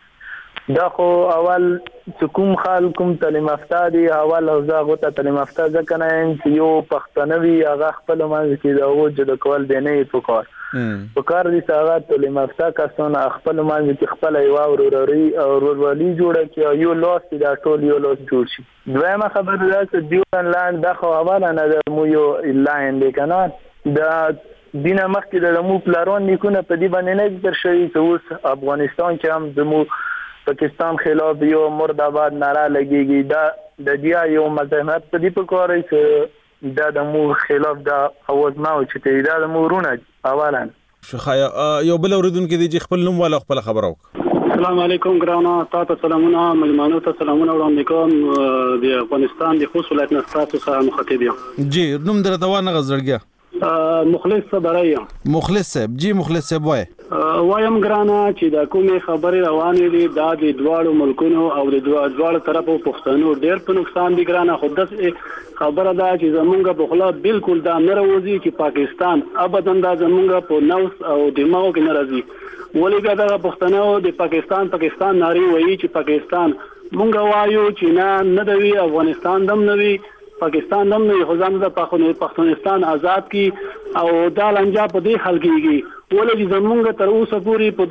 [SPEAKER 16] دي دا خو اول کوم خلکم تعلیم یافته دي اول او زغه ته تعلیم یافته ځکه نه چې یو پښتنوي هغه خپل منځ کې دا وجود کول دی نه په کار په کار دي چې تعلیم یافته کسان خپل منځ کې خپل یو وروري او ورورولي جوړه کې یو لاس دا ټول یو لاس جوړ شي دویمه خبره ده چې دیوان لاند دا خو اول نه مو یو لاین دی کنه دا دینه مخکې د مو پلارون نیکونه په دې باندې نه ذکر شوی چې اوس افغانستان کې هم د مو پاکستان خلاف یو مرداباد ناره لګیږي دا د دې یو مذهب په دې په کار چې دا د مو خلاف دا اواز ما او چې دا د مو رونه اولا
[SPEAKER 13] شخایا یو بل اوردونکو دی خپل نوم والا خپل خبرو
[SPEAKER 17] السلام علیکم ګرانا تاسو سلامونه ملمانو ته سلامونه وړاندې کوم د افغانستان د خصوص ولایت نستاسو سره مخاطب یم
[SPEAKER 13] جی نوم درته وانه غزړګیا
[SPEAKER 17] مخلص صبرای
[SPEAKER 13] مخلص صاحب جی مخلص صاحب وای
[SPEAKER 17] وایم ګرانا چې دا کومه خبره روانه دي دا د دواړو ملکونو او د دواړو طرفو پښتنو ډېر په نقصان دي ګرانا خو د خبره ده چې زمونږ په خلاف بالکل دا نه راوځي چې پاکستان ابدا دا زمونږ په نوس او دماغ کې نه راځي ولې دا پښتنو د پاکستان پاکستان ناری وایي چې پاکستان مونږ وایو چې نه نه دی افغانستان دم نه وي پاکستان دم نه خو ځان د پاکستان آزاد کی او دا لنجا په دې حل کیږي ولې زمونږ تر اوسه پوری په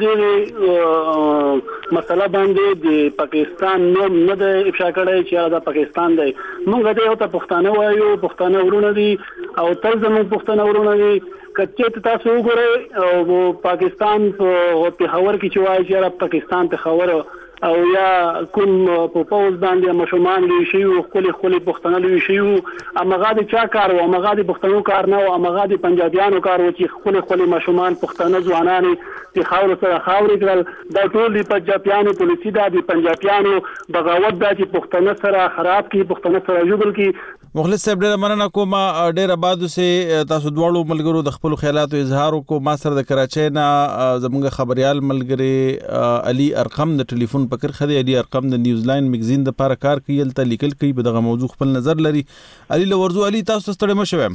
[SPEAKER 17] دې مسله باندې د پاکستان نوم نه د افشا کړی چې دا پاکستان دی مونږ د یو ته پښتانه وایو پښتانه ورونه دي او تل زموږ پښتانه ورونه دي کچې تاسو وګورئ او پاکستان په پېښور کې چې وایي چې پاکستان پېښور او یا کوم په پوز باندې مشومان لوي شي او خپل خپل پښتنه لوي شي امغه د چا کار او امغه د پښتنو کار نه او امغه د پنجابیانو کار و چې خپل خپل مشومان پښتنه ځوانان په خاور سره خاور کړل دا ټول د پنجابیانو پولیسي د پنجابیانو بغاوت د پښتنه سره خراب کی پښتنه سره جوړل کی
[SPEAKER 13] مخلص صاحب ډیره مننه کوم ډیره بعد سه تاسو دواړو ملګرو د خپل خیالات او اظهار کو ما سره د کراچۍ نه زموږ خبريال ملګری علي ارقم د ټلیفون پکر خدي علي ارقم د نیوزلاین میگزین د لپاره کار کوي تل لیکل کوي په دغه موضوع خپل نظر لري علي لورزو علي تاسو ستړي مشوم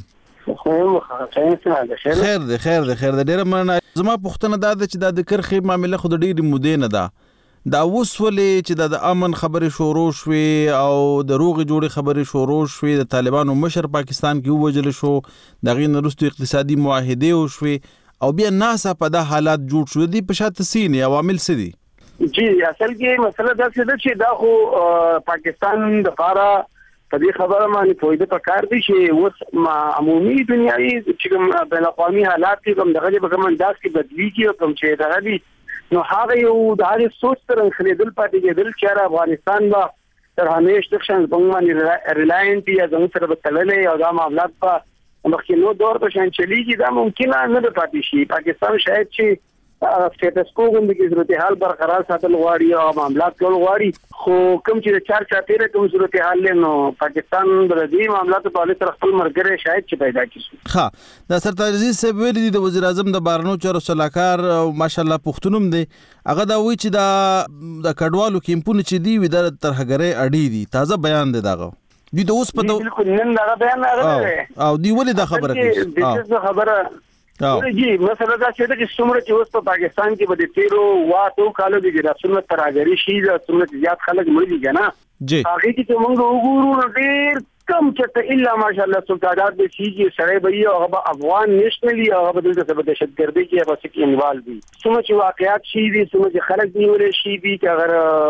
[SPEAKER 13] خیر ده خیر ده خیر ده ډیره مننه زما پښتنه دا چې د کرخي معاملې خود ډیره مودې نه ده دا وسولې چې د امن خبرې شروع شوې او د روغ جوړې خبرې شروع شوې د طالبانو مشر پاکستان کې ووجل شو دغه نرستو اقتصادي معاهده او شوې او بیا ناسا په دا حالات جوړ شو دي په شاته سینې عوامل سدي
[SPEAKER 18] جی اصل کې مسله دا چې دا خو پاکستان د لپاره په دې خبره باندې فائدې پکار دي چې اوس عمومي دنیاوي چې کوم بین الاقوامي حالات کې کوم دغه به کوم انداز کې بدلی کیږي کوم چې دغه دي نو هغه یو د هغه سوچ تر خلیدل پاتې کېدل چې افغانستان با تر همیش د شان باندې ریلاینټ یا زموږ سره بتللې او دا معاملات په مخکینو دور په شان چلیږي دا ممکن نه ده پاتې شي پاکستان شاید چې سټیټس کو غوندې صورتحال برقرار ساتل غواړي او معاملات ټول غواړي خو کوم چې چار چاپیره کوم صورتحال نو پاکستان د دې معاملاتو په اړه تر خپل مرګره شاید چې پیدا کیږي.
[SPEAKER 13] ها د سرتار عزیز صاحب ویلي دي د وزیر اعظم د بهرنیو چارو صلاحکار ماشاءالله پښتونم دی هغه دا وی چې دا د کډوالو کیمپونه چې دی وي د ترهګرۍ اړې دي تازه بیان دی داغه دی د اوس په
[SPEAKER 18] بالکل نن دا بیان راغلی
[SPEAKER 13] او دی ولې دا خبره کوي
[SPEAKER 18] د څه خبره جی مثلا دا چې د څومره چې اوس په پاکستان کې به د تیرو واتو کالو د رسمت ترهګری شي د څومره زیات خلک مړ دي کنه
[SPEAKER 13] جی
[SPEAKER 18] هغه چې موږ وګورو ډیر کم چې الا ماشاءالله سلطنات به شي چې سره به یو هغه افغان نشنلی او هغه د دهشتګردي کې به څه انوال دي څومره چې واقعیات شي دي څومره چې خلک دی ولې شي دي چې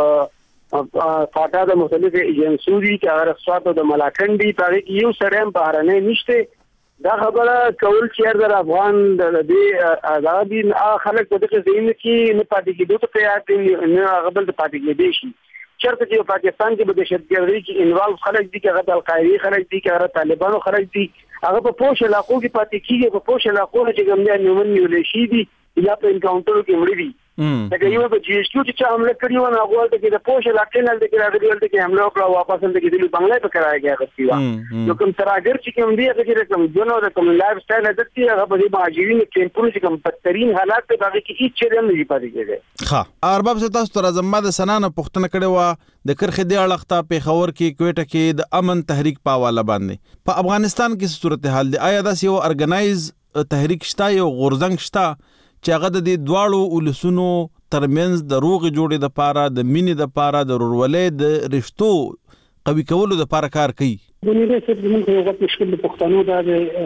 [SPEAKER 18] اگر فاټا د مختلف ایجنسیو دي چې اگر سواتو د ملاکنډ دي په کې یو سره بهرنه نشته دا خبره کول چې در افغان د دې آزادي خلک په دغه ځین کې نه پاتې کېدو ته تیار دي نه غبل د پاتې کېدي شي چرته چې پاکستان کې به دهشتګردي کې انوالو خلک دي چې هغه القاعده خلک دي چې هغه طالبانو خلک دي هغه په پوش علاقو کې پاتې کېږي په پوش علاقو چې ګمیا نیومن نیولې شي دي یا په انکاونټر کې مړي دي دا یو په جی ایس کیو چې حمله کړی و نه هغه د پوش علاقې نه د راغلي ولته کې حمله وکړه واپس هم د دې بنگلای په کرایا ਗਿਆ غوښتي و نو کوم تراګر چې کوم دی هغه چې کوم جنو د کوم لایف سټایل عادت دی هغه په دې مهاجرین کې پوره چې کوم بدترین حالات په هغه کې هیڅ چیرې نه دی پاتې کېږي.
[SPEAKER 13] ها ارباب څه تاسو تر زما د سنانه پښتنه کړي و د کرخې دی اړخته په خبر کې کوټه کې د امن تحریک پاواله باندې په افغانستان کې صورتحال دی آیا دا یو ارګنایز تحریک شته یو غورځنګ شته چې هغه د دې دواړو ولسونو ترمنځ د روغ جوړې د پاره د مینې د پاره د رورولې د رشتو قوي کولو د پاره کار کوي؟
[SPEAKER 14] د نړۍ سره موږ یو غوښتل مشکل د پښتنو دا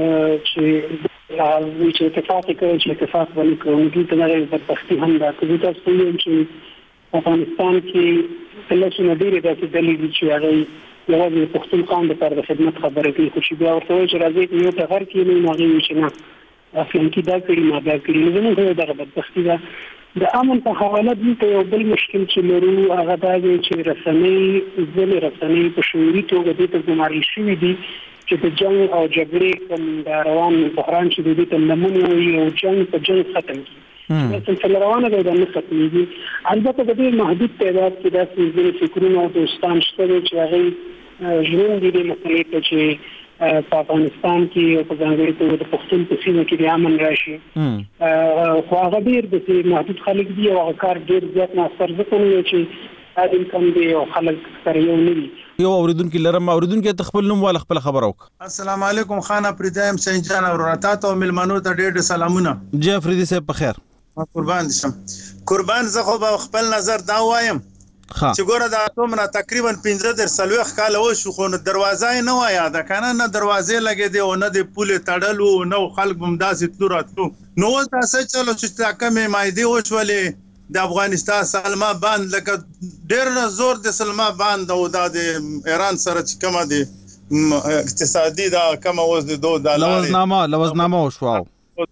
[SPEAKER 14] چې هغه چې اتفاق کوي چې اتفاق باندې کوي د نړۍ په پښتي هم دا کوي تاسو یو چې افغانستان کې کله چې ډېرې داسې ډلې دي چې هغه یوازې پښتون قوم لپاره د خدمت خبره کوي خو چې بیا ورته وایي چې راځي یو ټغر کې نه ماغي چې نه اصلاً کې دا کړي ما دا کړي نو زموږ دا بدبختي ده د امن په حواله دي یو بل مشکل چې لرو هغه دا دی چې رسنۍ ځل رسنۍ په شعوري توګه د ته ګماري شوې دي چې د جنگ او جګړې کوم روان بحران چې د دې ته لمنه وي او جنگ په جنگ ختم کړي مثلا فل روانه ده د نسخه البته د دې محدود تعداد کې د ځینې فکرونو او دوستان شته چې هغه ژوند دي د مسلې ته چې په افغانستان کې په ځانګړي توګه د پښتون په سیمه کې د امن راشي خو هغه ډېر د محدود خلک دي او هغه کار ډېر زیات ناستر ځکه نه چې دا انکم دی او خلک سره یو نه دي.
[SPEAKER 13] یو اوریدونکو لرم اوریدونکو ته خپل نوم والا خپل خبر وک.
[SPEAKER 19] السلام علیکم خان افریدایم سنجان او راتات او ملمنو ته ډېر سلامونه.
[SPEAKER 13] جی افریدی صاحب په خیر.
[SPEAKER 19] قربان دي شم. قربان زه خو خپل نظر دا وایم چې ګوره دا څومره تقریبا پنځه در سلوخ کال و شو خو دروازه نه و یاد کنه نه دروازه لګې دی او نه د پوله تړلو نو خلک بمداسې تلو راتلو نو تاسو چلو چې تاکمه مایدی وشولې د افغانستان سلما باند لکه ډېر زور د سلما باند او د ایران سره چې کومه دي اقتصادي دا کومه وز د دوه د
[SPEAKER 13] لوزنامه لوزنامه وشو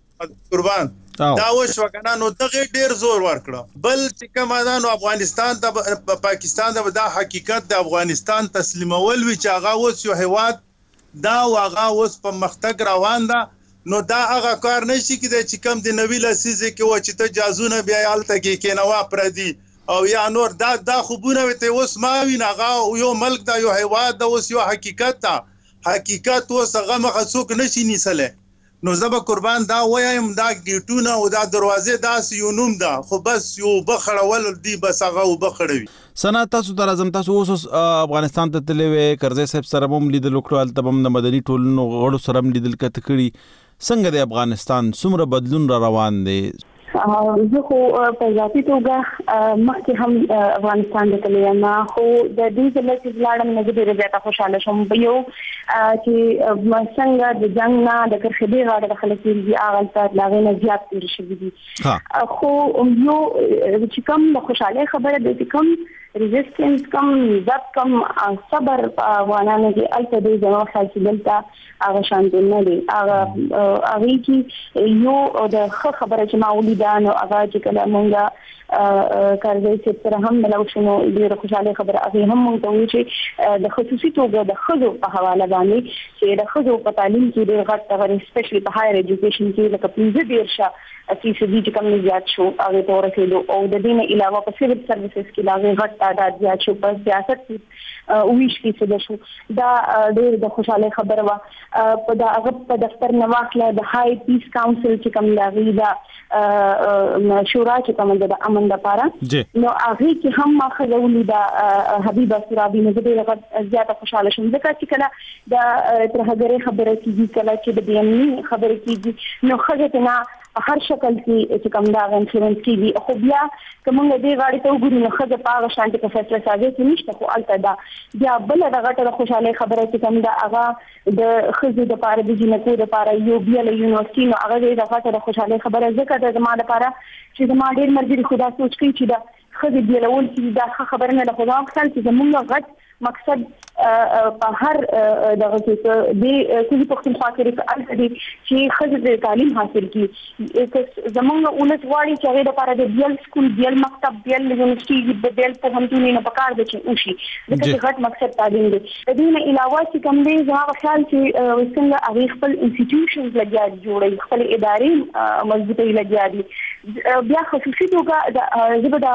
[SPEAKER 19] قربان دا وشو کنه نو دغه ډیر زور ورکړه بل چې کومه افغانستان د پاکستان د حقیقت د افغانستان تسلیمول وی چې هغه اوس یو هیواد دا واغه اوس په مختګ روان ده نو دا هغه کار نشي کېدای چې کم د نوی لسیزه کې و چې ته جازونه بیا یالته کې کینوا پردي او یا نور دا دا خوبونه وته اوس ما وینغه یو ملک دا یو هیواد دا اوس یو حقیقت ده حقیقت اوس هغه مخصوص نشي نیسله نو زبا قربان دا وایم دا گیټونه او دا دروازه داس یو نوم ده خو بس یو بخړول دی بس هغه وبخړوي
[SPEAKER 13] سنا تاسو تر اعظم تاسو اوس افغانستان ته تلوي کرزي صاحب سره هم لیدل وکړل تبم د مدني ټولنو غړو سره هم لیدل کته کړي څنګه د افغانستان څومره بدلون را روان دی
[SPEAKER 15] زه خو په ذاتي توګه مخکې هم افغانستان ته تللی ما خو د دې ځل چې لاړم نه ډېره زیاته خوشاله شوم یو چې څنګه د جنگ نه د کرخدي غاړه د خلک دي هغه تر لاغې نه زیات تیر شوي دي خو یو چې کوم د خوشاله خبره ده چې کوم ریزिस्टेंस کم ضبط کم صبر افغانانو کې الته دې ځای خلک دلته هغه شان دي نه دي هغه هغه کې یو د خبره چې ما ولیدا بیا نو هغه چې کله مونږه کارځي چې سره هم ملو شنو ډیره خوشاله خبره هغه هم مونږ ته وی چې د خصوصي توګه د خزو په حواله باندې چې د خزو په تعلیم کې ډیر غټ تغیر سپیشلی په هایر ایجوکیشن کې لکه پنځه ډیرشه فیصدي چې کوم زیات شو هغه تور رسیدو او د دې نه علاوه په سیویل سرویسز کې لاغه غټ تعداد زیات شو په سیاست کې ویش کې څه شو دا ډېر د خوشاله خبره وا په دا هغه په دفتر نه واخله د های پیس کونسل چې کوم لاغه دا شورا چې کوم د امن لپاره نو هغه کې هم ماخذ ولید حبیبه سرابی نه ډېر زیات خوشاله شوم ځکه چې کله د ترهګری خبره کیږي کله چې د بیانې خبره کیږي نو خځه نه هر شکل کې چې کوم دا انفلوئنس کیږي خو بیا کومه دې غاړي ته وګورئ نو خځه پاغه شانتي په فیصله ساده کې نشته خو الته دا بیا بل د غټه خوشاله خبره چې کوم دا هغه د خځې د پاره د جنکو د پاره یو بیا له یونیورسيټي نو هغه د غټه خوشاله خبره ځکه د زما لپاره چې زما ډېر مرګري خدا سوچ کوي چې دا خځې دی له ول چې دا خبره نه له خدا خپل چې زموږ غټ مقصد په هر دغه کې د کلی پښتونخوا کې الته دي چې خځې د تعلیم حاصل کړي زموږ اولس واړي چې هغه لپاره د بیل سکول بیل مکتب بیل یونیورسيټي د بیل په همتون نه پکار دي چې اوشي دغه غټ مقصد تعلیم دی د دې نه علاوه چې کوم دی زما خیال چې څنګه هغه خپل انسټیټیوشنز لګیا جوړي خپل ادارې مضبوطی لګیا دي بیا خصوصي توګه د زبده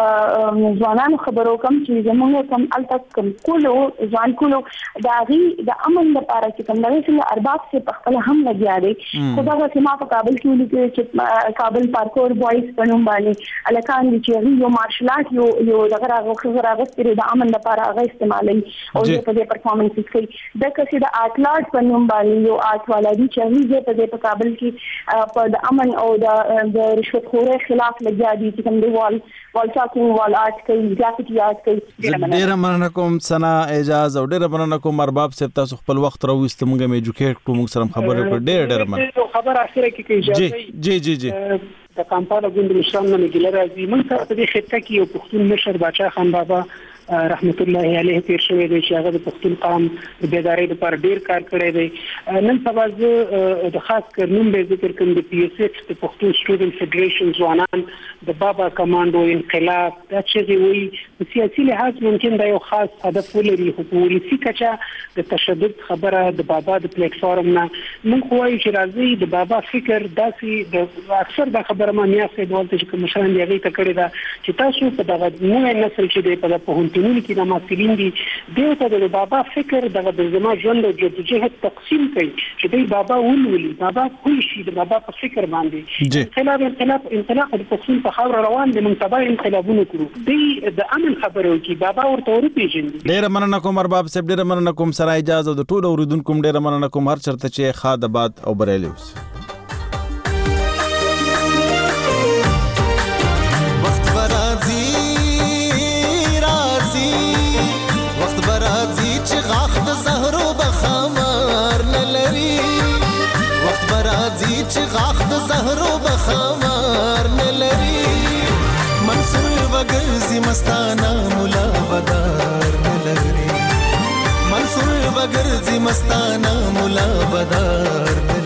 [SPEAKER 15] ځوانانو خبرو کوم چې زموږ کوم الته کوم کولو ځان کولو دا غي د امن لپاره چې کوم دغه څنګه ارباب سے په خپل هم لګیا دي خدا غا سما په کابل کې ولیکي چې کابل پارکور بوایز په نوم باندې الکان دي چې یو مارشل آرټ یو یو دغه راغو راغو ستري د امن لپاره هغه استعمالي او په دې پرفارمنس کوي د کسي د آټلاټ په نوم باندې یو آرټ والا دي چې په دې په کابل کې په د امن او د رشوت خورۍ خلاف لګیا دي چې کوم دی وال وال ټاکینګ وال آرټ کوي ګرافټي آرټ کوي
[SPEAKER 13] ډیر مننه کوم سنا اجازه او ډیر مننه کوم ارباب صاحب تاسو خپل وخت راوست موږ مې ایجوکیټ کوم موږ سره خبرې کړې ډیر ډیر مننه
[SPEAKER 14] خبر اخره کې کې اجازه
[SPEAKER 13] جی جی جی
[SPEAKER 14] د کمپاله ګوند مشران نه ګیله راځي موږ ته په دې خطه کې یو پښتون مشر باچا خان بابا رحمت الله علیه تیر شوی دی چې هغه د پښتون قام د بیدارۍ لپاره ډیر کار کړی دی نن سبا زه د خاص کر نوم به ذکر کوم د پی ایس ایف د پښتون سټوډنټ فدریشن ځوانان د بابا کمانډو انقلاب دا چې وی په سیاسي لحاظ ممکن دا یو خاص هدف ولري خو په ولسی کچه د تشدد خبره د بابا د پلیټ فارم نه موږ وایو چې راځي د بابا فکر داسې د اکثر د خبره ما میاسه دولت چې کوم شان دی هغه ته کړی دا چې تاسو په دغه نوې نسل چې دی په پهونتون کې د ماسلین دي دیو ته د بابا فکر دغه د زما ژوند او جدوجہد تقسیم کوي چې دی بابا ولولي بابا کوم شي د بابا په فکر باندې انقلاب انقلاب انقلاب د پښتون په خاور روان دي منتبه انقلابونه کړو دی د امن خبرو کې بابا ورته ورپېژني
[SPEAKER 13] ډیر مننه کوم ارباب صاحب ډیر مننه کوم سره اجازه د ټولو اوریدونکو ډیر مننه کوم هر چرته چې خاد آباد او بریلی اوس
[SPEAKER 11] چې غاخ د زهرو بخمار نه لري منصور وګرځي مستانه مولا بدار نه لري منصور وګرځي مستانه مولا بدار